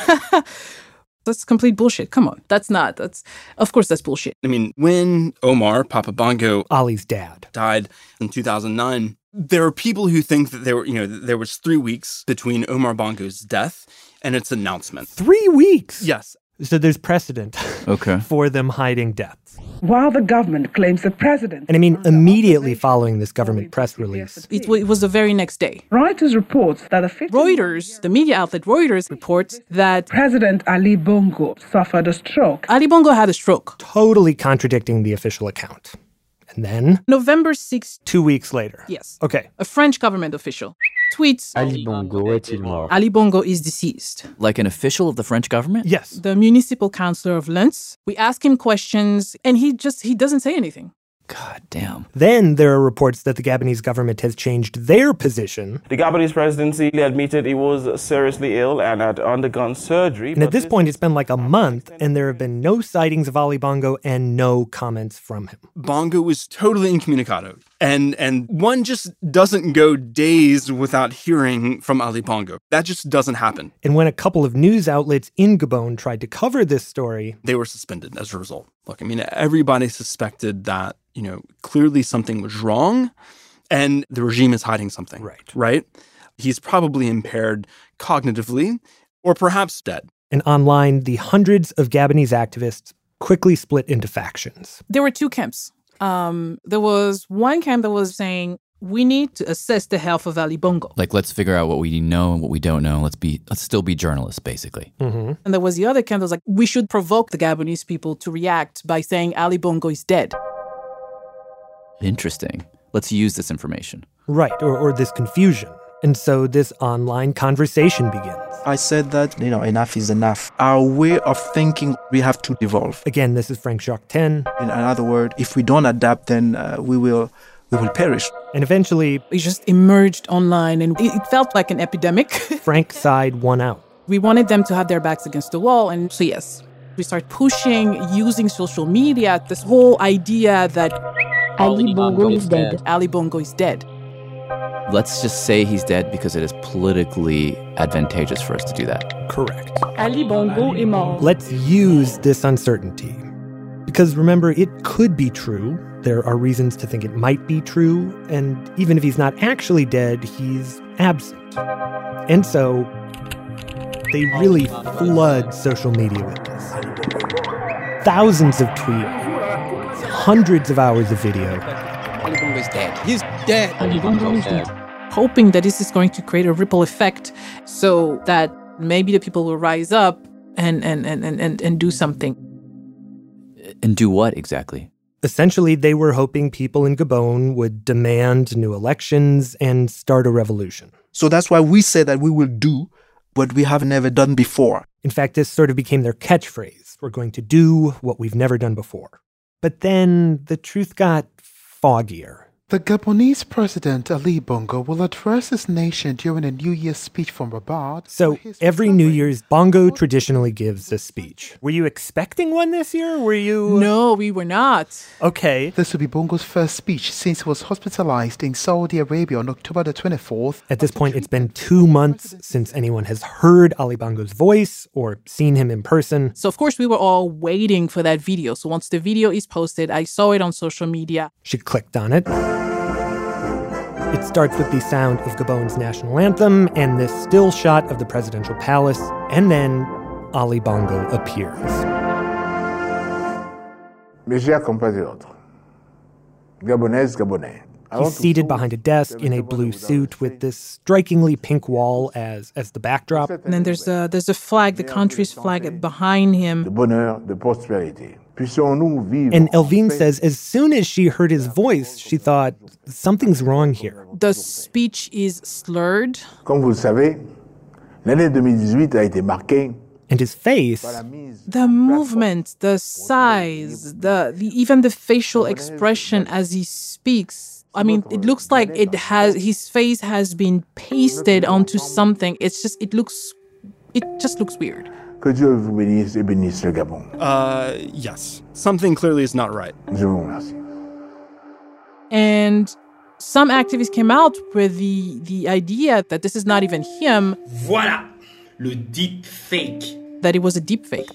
That's complete bullshit. Come on. That's not. That's of course that's bullshit.
I mean, when Omar, Papa Bongo,
Ali's dad,
died in two thousand nine, there are people who think that there were, you know, there was three weeks between Omar Bongo's death and its announcement.
Three weeks?
Yes.
So there's precedent
okay.
for them hiding deaths.
While the government claims the president...
And I mean, immediately following this government press release...
It, it was the very next day.
Reuters reports that a...
Reuters, the media outlet Reuters, reports that...
President Ali Bongo suffered a stroke.
Ali Bongo had a stroke.
Totally contradicting the official account. And then...
November sixth...
Two weeks later.
Yes.
Okay.
A French government official tweets...
Ali Bongo est-il mort?
Ali Bongo is deceased.
Like an official of the French government?
Yes.
The municipal councillor of Lens. We ask him questions, and he just, he doesn't say anything.
God damn.
Then there are reports that the Gabonese government has changed their position.
The Gabonese presidency admitted he was seriously ill and had undergone surgery.
And at this point, it's been like a month, and there have been no sightings of Ali Bongo and no comments from him.
Bongo was totally incommunicado. And and one just doesn't go days without hearing from Ali Bongo. That just doesn't happen.
And when a couple of news outlets in Gabon tried to cover this story...
They were suspended as a result. Look, I mean, everybody suspected that, you know, clearly something was wrong and the regime is hiding something.
Right.
Right? He's probably impaired cognitively or perhaps dead.
And online, the hundreds of Gabonese activists quickly split into factions.
There were two camps. Um, there was one camp that was saying, we need to assess the health of Ali Bongo.
Like, let's figure out what we know and what we don't know. Let's be, let's still be journalists, basically.
Mm-hmm.
And there was the other camp that was like, we should provoke the Gabonese people to react by saying Ali Bongo is dead.
Interesting. Let's use this information.
Right, or, or this confusion. And so this online conversation begins.
I said that, you know, enough is enough. Our way of thinking, we have to evolve.
Again, this is Frank Jacques Ten.
In another word, if we don't adapt, then uh, we will we will perish.
And eventually...
It just emerged online, and it, it felt like an epidemic.
Frank's side won out.
We wanted them to have their backs against the wall, and so yes, we start pushing, using social media, this whole idea that...
Ali Bongo is dead.
Ali Bongo is dead.
Let's just say he's dead because it is politically advantageous for us to do that.
Correct.
Ali Bongo est mort.
Let's use this uncertainty. Because remember, it could be true. There are reasons to think it might be true. And even if he's not actually dead, he's absent. And so they really flood social media with this. Thousands of tweets, hundreds of hours of video.
Ali Bongo is dead. He's dead.
Ali Bongo is dead.
Hoping that this is going to create a ripple effect so that maybe the people will rise up and and, and, and, and do something.
And do what exactly?
Essentially, they were hoping people in Gabon would demand new elections and start a revolution.
So that's why we say that we will do what we have never done before.
In fact, this sort of became their catchphrase. We're going to do what we've never done before. But then the truth got foggier.
The Gabonese president, Ali Bongo, will address his nation during a New Year's speech from Rabat.
So every New Year's, Bongo traditionally gives a speech. Were you expecting one this year? Were you...
No, we were not.
Okay.
This will be Bongo's first speech since he was hospitalized in Saudi Arabia on October the twenty-fourth.
At this point, it's been two months since anyone has heard Ali Bongo's voice or seen him in person.
So, of course, we were all waiting for that video. So once the video is posted, I saw it on social media.
She clicked on it. It starts with the sound of Gabon's national anthem and this still shot of the presidential palace, and then Ali Bongo appears.
Mes chers compatriotes, Gabonaises, Gabonais,
He's seated behind a desk in a blue suit with this strikingly pink wall as, as the backdrop.
And then there's a, there's a flag, the country's flag behind him.
And Elvine says as soon as she heard his voice, she thought, something's wrong here.
The speech is slurred.
Comme vous le savez, l'année deux mille dix-huit a été marquée.
And his face,
the movement, the size, the, the even the facial expression as he speaks. I mean, it looks like it has his face has been pasted onto something. It's just it looks it just looks weird.
Que Dieu vous bénisse et bénisse le Gabon.
Uh, yes. Something clearly is not right.
Je vous remercie.
And some activists came out with the the idea that this is not even him.
Voilà. Le deep fake.
That it was a deep fake.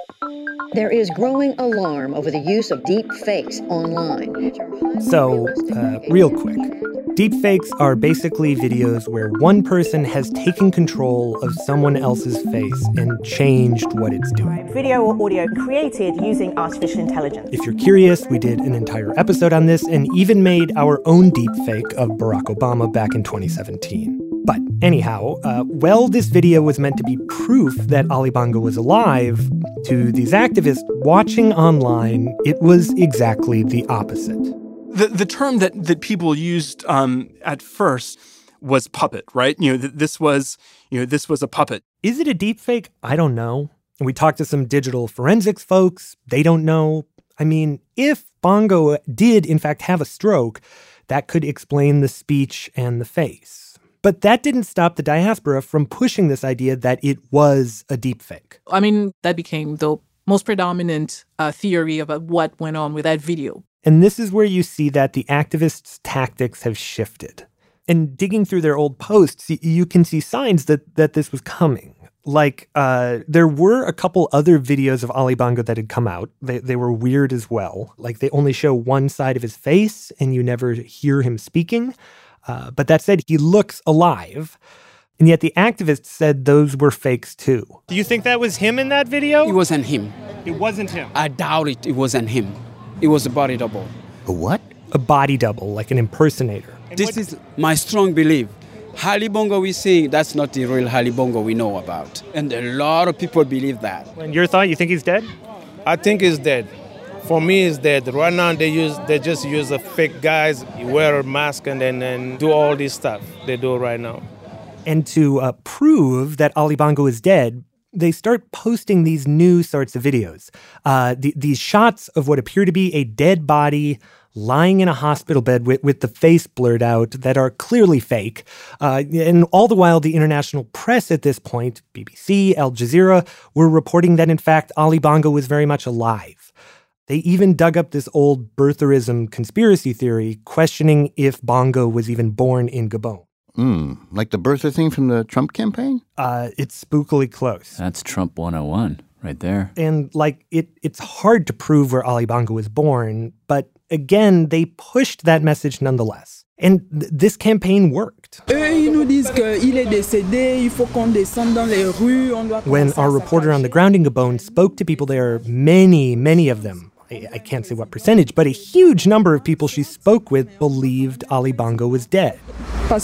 There is growing alarm over the use of deep fakes online.
So, uh, real quick. Deepfakes are basically videos where one person has taken control of someone else's face and changed what it's doing.
Video or audio created using artificial intelligence.
If you're curious, we did an entire episode on this and even made our own deepfake of Barack Obama back in twenty seventeen. But anyhow, uh, well, this video was meant to be proof that Ali Bongo was alive. To these activists watching online, it was exactly the opposite.
The the term that, that people used um, at first was puppet, right? You know, th- this was you know this was a puppet.
Is it a deepfake? I don't know. We talked to some digital forensics folks. They don't know. I mean, if Bongo did in fact have a stroke, that could explain the speech and the face. But that didn't stop the diaspora from pushing this idea that it was a deepfake.
I mean, that became the most predominant uh, theory about what went on with that video.
And this is where you see that the activists' tactics have shifted. And digging through their old posts, you can see signs that, that this was coming. Like, uh, there were a couple other videos of Ali Bongo that had come out. They, they were weird as well. Like, they only show one side of his face, and you never hear him speaking. Uh, but that said, he looks alive. And yet the activists said those were fakes too.
Do you think that was him in that video?
It wasn't him.
It wasn't him?
I doubt it. It wasn't him. It was a body double.
A what?
A body double, like an impersonator.
And this what? is my strong belief. Ali Bongo we see, that's not the real Ali Bongo we know about. And a lot of people believe that.
And your thought, you think he's dead?
I think he's dead. For me, it's dead. Right now, they use they just use the fake guys, wear a mask, and then and do all this stuff they do right now.
And to uh, prove that Ali Bongo is dead, they start posting these new sorts of videos. Uh, the, these shots of what appear to be a dead body lying in a hospital bed with, with the face blurred out that are clearly fake. Uh, and all the while, the international press at this point, B B C, Al Jazeera, were reporting that, in fact, Ali Bongo was very much alive. They even dug up this old birtherism conspiracy theory, questioning if Bongo was even born in Gabon.
Mm, like the birther thing from the Trump campaign?
Uh, it's spookily close.
That's Trump one oh one right there.
And, like, it, it's hard to prove where Ali Bongo was born, but again, they pushed that message nonetheless. And th- this campaign worked. When our reporter on the ground in Gabon spoke to people there, many, many of them, I, I can't say what percentage, but a huge number of people she spoke with believed Ali Bongo was dead.
So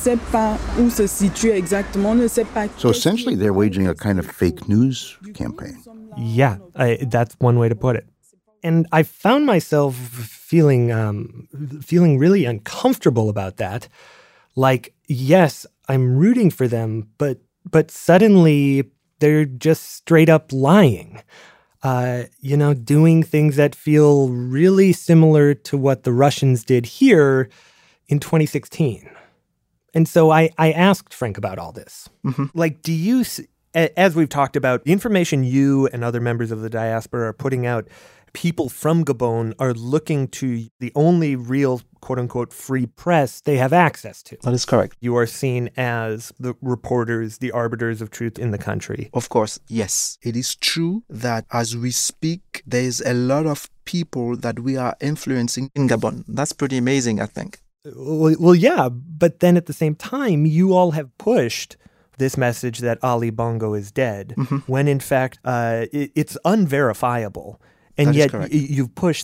essentially they're waging a kind of fake news campaign.
Yeah, I, that's one way to put it. And I found myself feeling um, feeling really uncomfortable about that. Like, yes, I'm rooting for them, but but suddenly they're just straight up lying. Uh, you know, doing things that feel really similar to what the Russians did here in twenty sixteen. And so I, I asked Frank about all this. Mm-hmm. Like, do you, as we've talked about, the information you and other members of the diaspora are putting out, people from Gabon are looking to the only real, quote-unquote, free press they have access to.
That is correct.
You are seen as the reporters, the arbiters of truth in the country.
Of course, yes. It is true that as we speak, there is a lot of people that we are influencing in Gabon. That's pretty amazing, I think.
Well, well, yeah, but then at the same time, you all have pushed this message that Ali Bongo is dead, mm-hmm. when in fact uh, it, it's unverifiable. And
that
yet
y-
you've pushed that.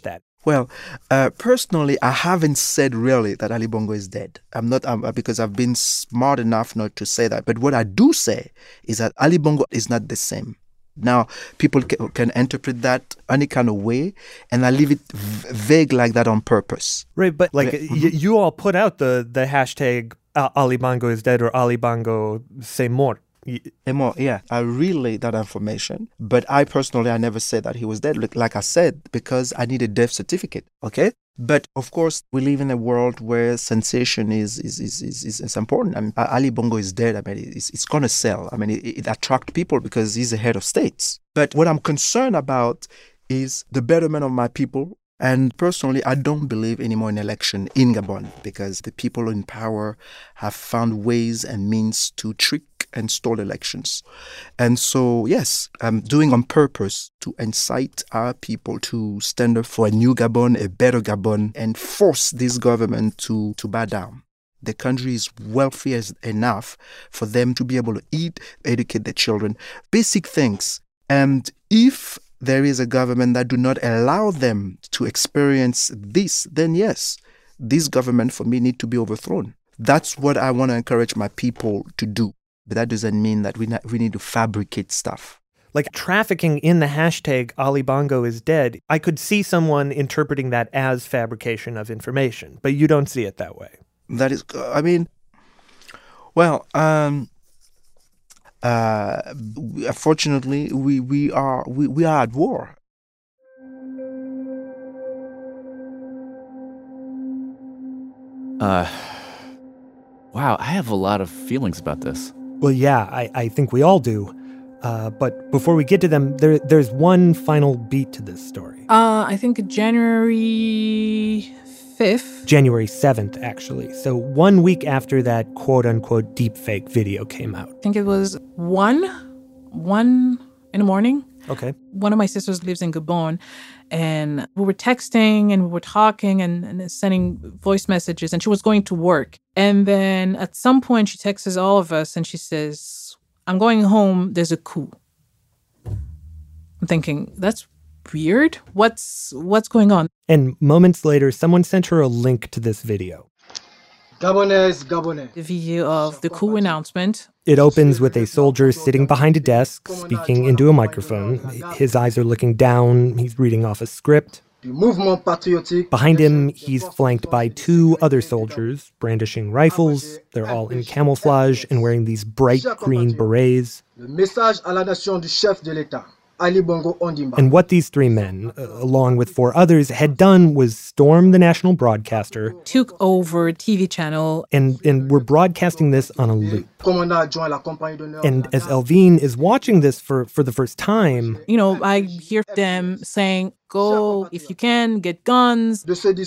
Well, uh, personally, I haven't said really that Ali Bongo is dead. I'm not, um, because I've been smart enough not to say that. But what I do say is that Ali Bongo is not the same. Now, people can, can interpret that any kind of way, and I leave it v- vague like that on purpose.
Right, but like
Mm-hmm.
y- you all put out the, the hashtag uh, Ali Bongo is dead or Ali Bongo se mort.
More, yeah, I relay that information, but I personally, I never said that he was dead. Like, like I said, because I need a death certificate, okay? But of course, we live in a world where sensation is is is is, is, is important. I mean, Ali Bongo is dead. I mean, it's, it's going to sell. I mean, it, it attracts people because he's the head of states. But what I'm concerned about is the betterment of my people. And personally, I don't believe anymore in election in Gabon because the people in power have found ways and means to trick and stole elections. And so, yes, I'm doing on purpose to incite our people to stand up for a new Gabon, a better Gabon, and force this government to, to bow down. The country is wealthy as enough for them to be able to eat, educate their children, basic things. And if there is a government that do not allow them to experience this, then yes, this government for me need to be overthrown. That's what I want to encourage my people to do. But that doesn't mean that we not, we need to fabricate stuff.
Like trafficking in the hashtag Ali Bongo is dead, I could see someone interpreting that as fabrication of information, but you don't see it that way.
That is, I mean, well, um, uh, unfortunately, we, we are we, we are at war.
Uh, wow, I have a lot of feelings about this.
Well, yeah, I, I think we all do. Uh, but before we get to them, there there's one final beat to this story.
Uh, I think January fifth.
January seventh, actually. So one week after that quote-unquote deepfake video came out.
I think it was one, one in the morning.
Okay.
One of my sisters lives in Gabon, and we were texting and we were talking and, and sending voice messages, and she was going to work. And then at some point she texts all of us and she says, I'm going home, there's a coup. I'm thinking, that's weird. What's what's going on?
And moments later, someone sent her a link to this video.
Gabonese, Gabonese.
The video of the coup announcement.
It opens with a soldier sitting behind a desk, speaking into a microphone. His eyes are looking down. He's reading off a script. Behind him, he's flanked by two other soldiers, brandishing rifles. They're all in camouflage and wearing these bright green berets.
Le message à la nation du chef de l'État. Ali Bongo Ondimba.
And what these three men, uh, along with four others, had done was storm the national broadcaster.
Took over a T V channel.
And, and were broadcasting this on a loop. And as Elvine is watching this for, for the first time...
You know, I hear them saying, go, if you can, get guns.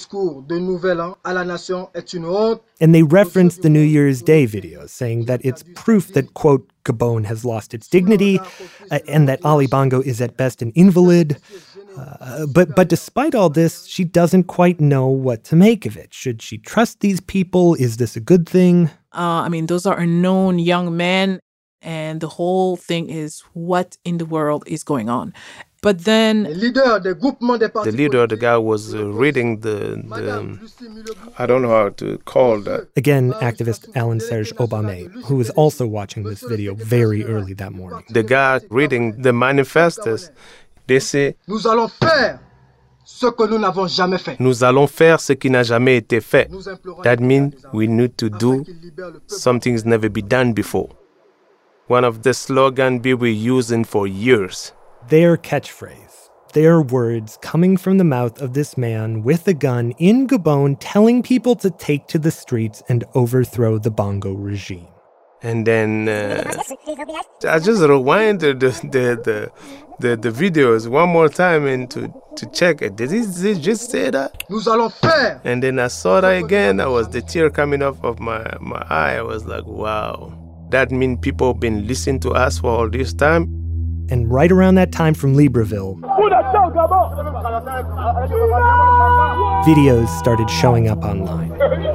And they reference the New Year's Day video, saying that it's proof that, quote, Gabon has lost its dignity, uh, and that Ali Bongo is at best an invalid. Uh, but but despite all this, she doesn't quite know what to make of it. Should she trust these people? Is this a good thing?
Uh, I mean, those are unknown young men, and the whole thing is what in the world is going on. But then...
The leader, the guy was uh, reading the, the... I don't know how to call that.
Again, activist Alan Serge Obame, who was also watching this video very early that morning.
The guy reading the manifestos, they say...
Nous allons faire ce que nous n'avons jamais fait.
Nous allons faire ce qui n'a jamais été fait. That means we need to do something's never been done before. One of the slogans we were using for years.
Their catchphrase, their words coming from the mouth of this man with a gun in Gabon telling people to take to the streets and overthrow the Bongo regime.
And then uh, I just rewinded the the, the the the videos one more time and to, to check it. Did he, did he just say that?
Nous allons faire.
And then I saw that again. I was the tear coming off of my, my eye. I was like, wow. That means people have been listening to us for all this time.
And right around that time from Libreville, videos started showing up online,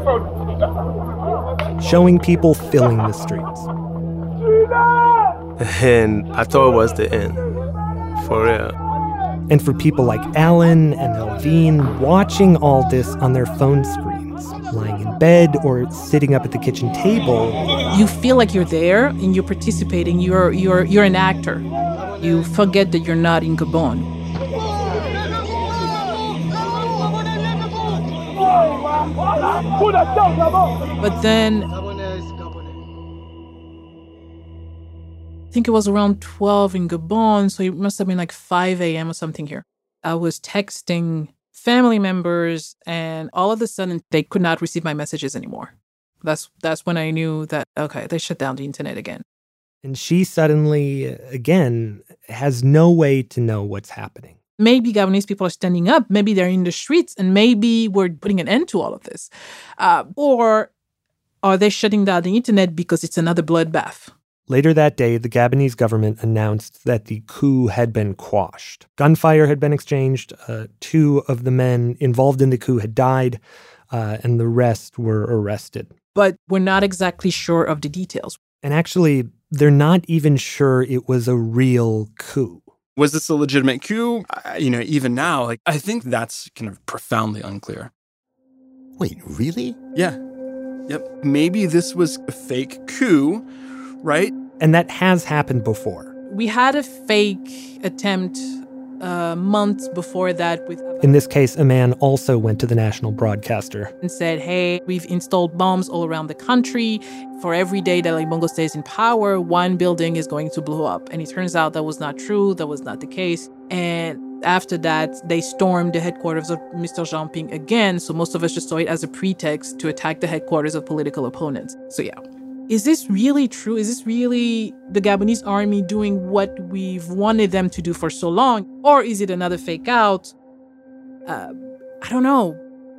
showing people filling the streets.
And I thought it was the end, for real.
And for people like Alan and Elvine, watching all this on their phone screens, lying in bed or sitting up at the kitchen table,
you feel like you're there and you're participating. You're you're you're an actor. You forget that you're not in Gabon. But then, I think it was around twelve in Gabon, so it must have been like five a.m. or something here. I was texting family members, and all of a sudden, they could not receive my messages anymore. That's that's when I knew that, okay, they shut down the internet again.
And she suddenly, again, has no way to know what's happening.
Maybe Gabonese people are standing up, maybe they're in the streets, and maybe we're putting an end to all of this. Uh, or are they shutting down the internet because it's another bloodbath?
Later that day, the Gabonese government announced that the coup had been quashed. Gunfire had been exchanged. Uh, two of the men involved in the coup had died, uh, and the rest were arrested.
But we're not exactly sure of the details.
And actually, they're not even sure it was a real coup.
Was this a legitimate coup? Uh, you know, even now, like I think that's kind of profoundly unclear.
Wait, really?
Yeah. Yep. Maybe this was a fake coup, right?
And that has happened before.
We had a fake attempt uh, months before that with...
In this case, a man also went to the national broadcaster
and said, hey, we've installed bombs all around the country. For every day that Ali Bongo stays in power, one building is going to blow up. And it turns out that was not true. That was not the case. And after that, they stormed the headquarters of Mister Jean Ping again. So most of us just saw it as a pretext to attack the headquarters of political opponents. So yeah. Is this really true? Is this really the Gabonese army doing what we've wanted them to do for so long? Or is it another fake out? Uh, I don't know.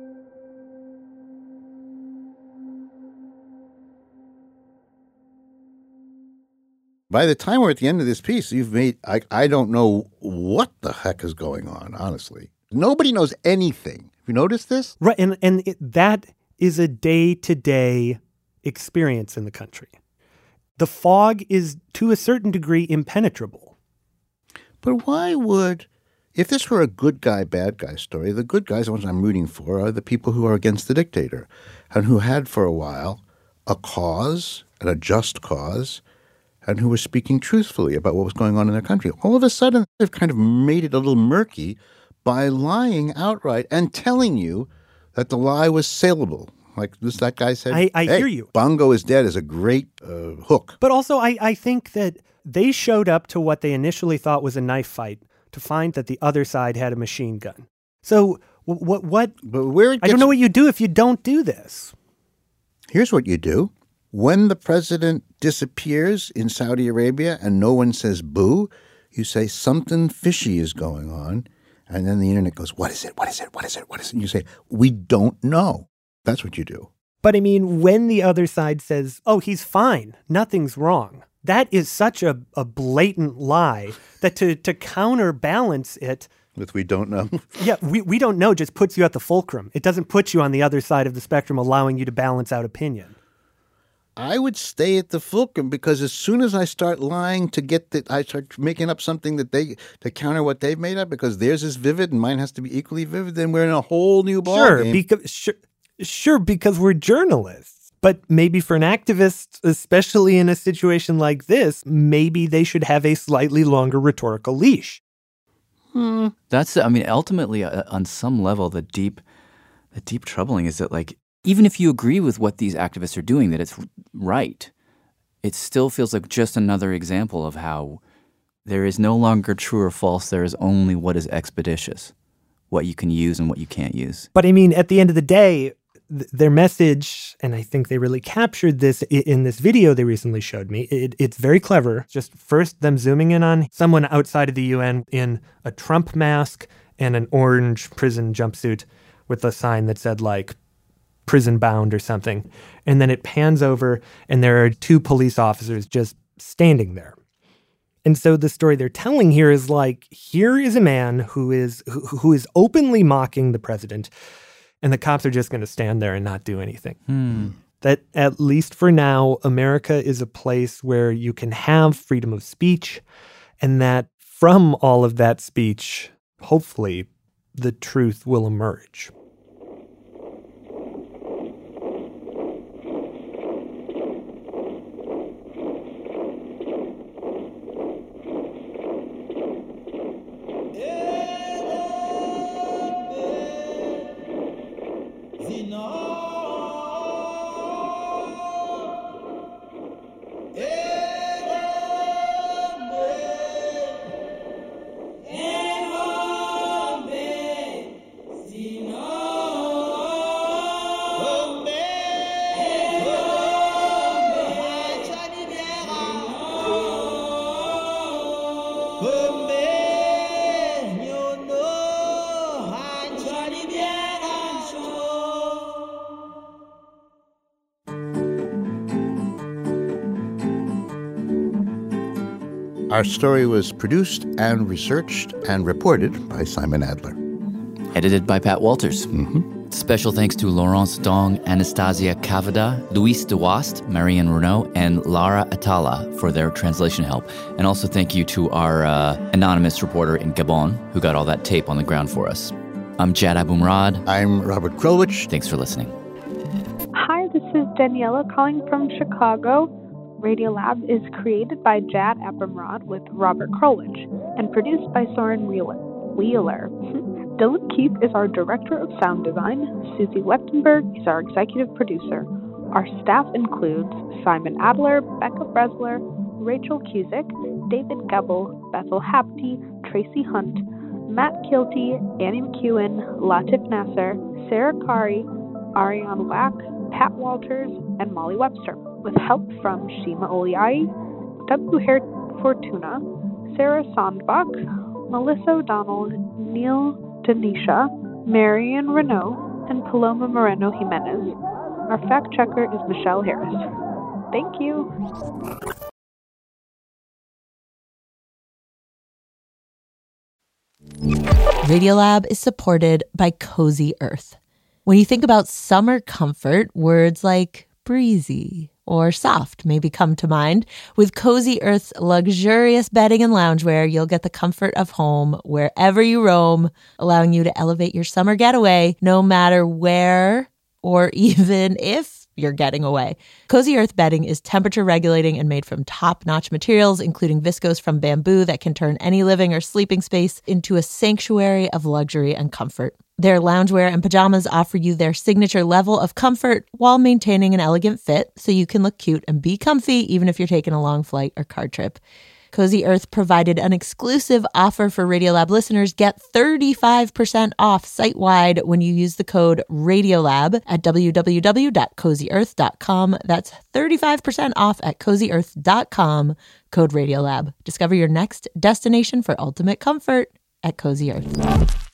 By the time we're at the end of this piece, you've made, I, I don't know what the heck is going on, honestly. Nobody knows anything. Have you noticed this?
Right, and, and it, that is a day-to-day experience in the country. The fog is, to a certain degree, impenetrable.
But why would, if this were a good guy, bad guy story, the good guys, the ones I'm rooting for, are the people who are against the dictator and who had for a while a cause, and a just cause, and who were speaking truthfully about what was going on in their country. All of a sudden, they've kind of made it a little murky by lying outright and telling you that the lie was saleable. Like this, that guy said,
I, I
hey,
hear you.
Bongo is dead is a great uh, hook.
But also, I, I think that they showed up to what they initially thought was a knife fight to find that the other side had a machine gun. So what? What?
But where it gets,
I don't know what you do if you don't do this.
Here's what you do. When the president disappears in Saudi Arabia and no one says boo, you say something fishy is going on. And then the internet goes, what is it? What is it? What is it? What is it? And you say, we don't know. That's what you do.
But I mean, when the other side says, oh, he's fine, nothing's wrong, that is such a, a blatant lie that to, to counterbalance it.
With we don't know.
yeah, we, we don't know just puts you at the fulcrum. It doesn't put you on the other side of the spectrum, allowing you to balance out opinion.
I would stay at the fulcrum because as soon as I start lying to get that, I start making up something that they to counter what they've made up because theirs is vivid and mine has to be equally vivid. Then we're in a whole new ballgame.
Sure, because sure, sure, because we're journalists. But maybe for an activist, especially in a situation like this, maybe they should have a slightly longer rhetorical leash.
Hmm. That's, I mean, ultimately, uh, on some level, the deep, the deep troubling is that, like, even if you agree with what these activists are doing, that it's right, it still feels like just another example of how there is no longer true or false. There is only what is expeditious, what you can use and what you can't use.
But I mean, at the end of the day, th- their message, and I think they really captured this I- in this video they recently showed me, it, it's very clever. Just first them zooming in on someone outside of the U N in a Trump mask and an orange prison jumpsuit with a sign that said, like, prison bound or something. And then it pans over and there are two police officers just standing there. And so the story they're telling here is like, here is a man who is who, who is openly mocking the president, and the cops are just going to stand there and not do anything.
Hmm.
That at least for now, America is a place where you can have freedom of speech, and that from all of that speech, hopefully, the truth will emerge.
Our story was produced and researched and reported by Simon Adler.
Edited by Pat Walters.
Mm-hmm.
Special thanks to Laurence Dong, Anastasia Cavada, Luis DeWast, Marianne Renaud, and Lara Atala for their translation help. And also thank you to our uh, anonymous reporter in Gabon who got all that tape on the ground for us. I'm Jad Abumrad.
I'm Robert Krulwich.
Thanks for listening.
Hi, this is Daniela calling from Chicago. Radiolab is created by Jad Abumrad with Robert Krulwich and produced by Soren Wheeler. Dylan Keith is our director of sound design. Susie Wettenberg is our executive producer. Our staff includes Simon Adler, Becca Bresler, Rachel Cusick, David Gebel, Bethel Hapty, Tracy Hunt, Matt Kilty, Annie McEwen, Latif Nasser, Sarah Kari, Ariane Wack, Pat Walters, and Molly Webster, with help from Shima Oliai, W. Hare Fortuna, Sarah Sandbach, Melissa O'Donnell, Neil Denisha, Marian Renaud, and Paloma Moreno Jimenez. Our fact checker is Michelle Harris. Thank you.
Radiolab is supported by Cozy Earth. When you think about summer comfort, words like breezy or soft maybe come to mind. With Cozy Earth's luxurious bedding and loungewear, you'll get the comfort of home wherever you roam, allowing you to elevate your summer getaway no matter where or even if you're getting away. Cozy Earth bedding is temperature regulating and made from top-notch materials, including viscose from bamboo that can turn any living or sleeping space into a sanctuary of luxury and comfort. Their loungewear and pajamas offer you their signature level of comfort while maintaining an elegant fit, so you can look cute and be comfy even if you're taking a long flight or car trip. Cozy Earth provided an exclusive offer for Radiolab listeners. Get thirty-five percent off site-wide when you use the code RADIOLAB at w w w dot cozy earth dot com. That's thirty-five percent off at cozy earth dot com, code RADIOLAB. Discover your next destination for ultimate comfort at Cozy Earth.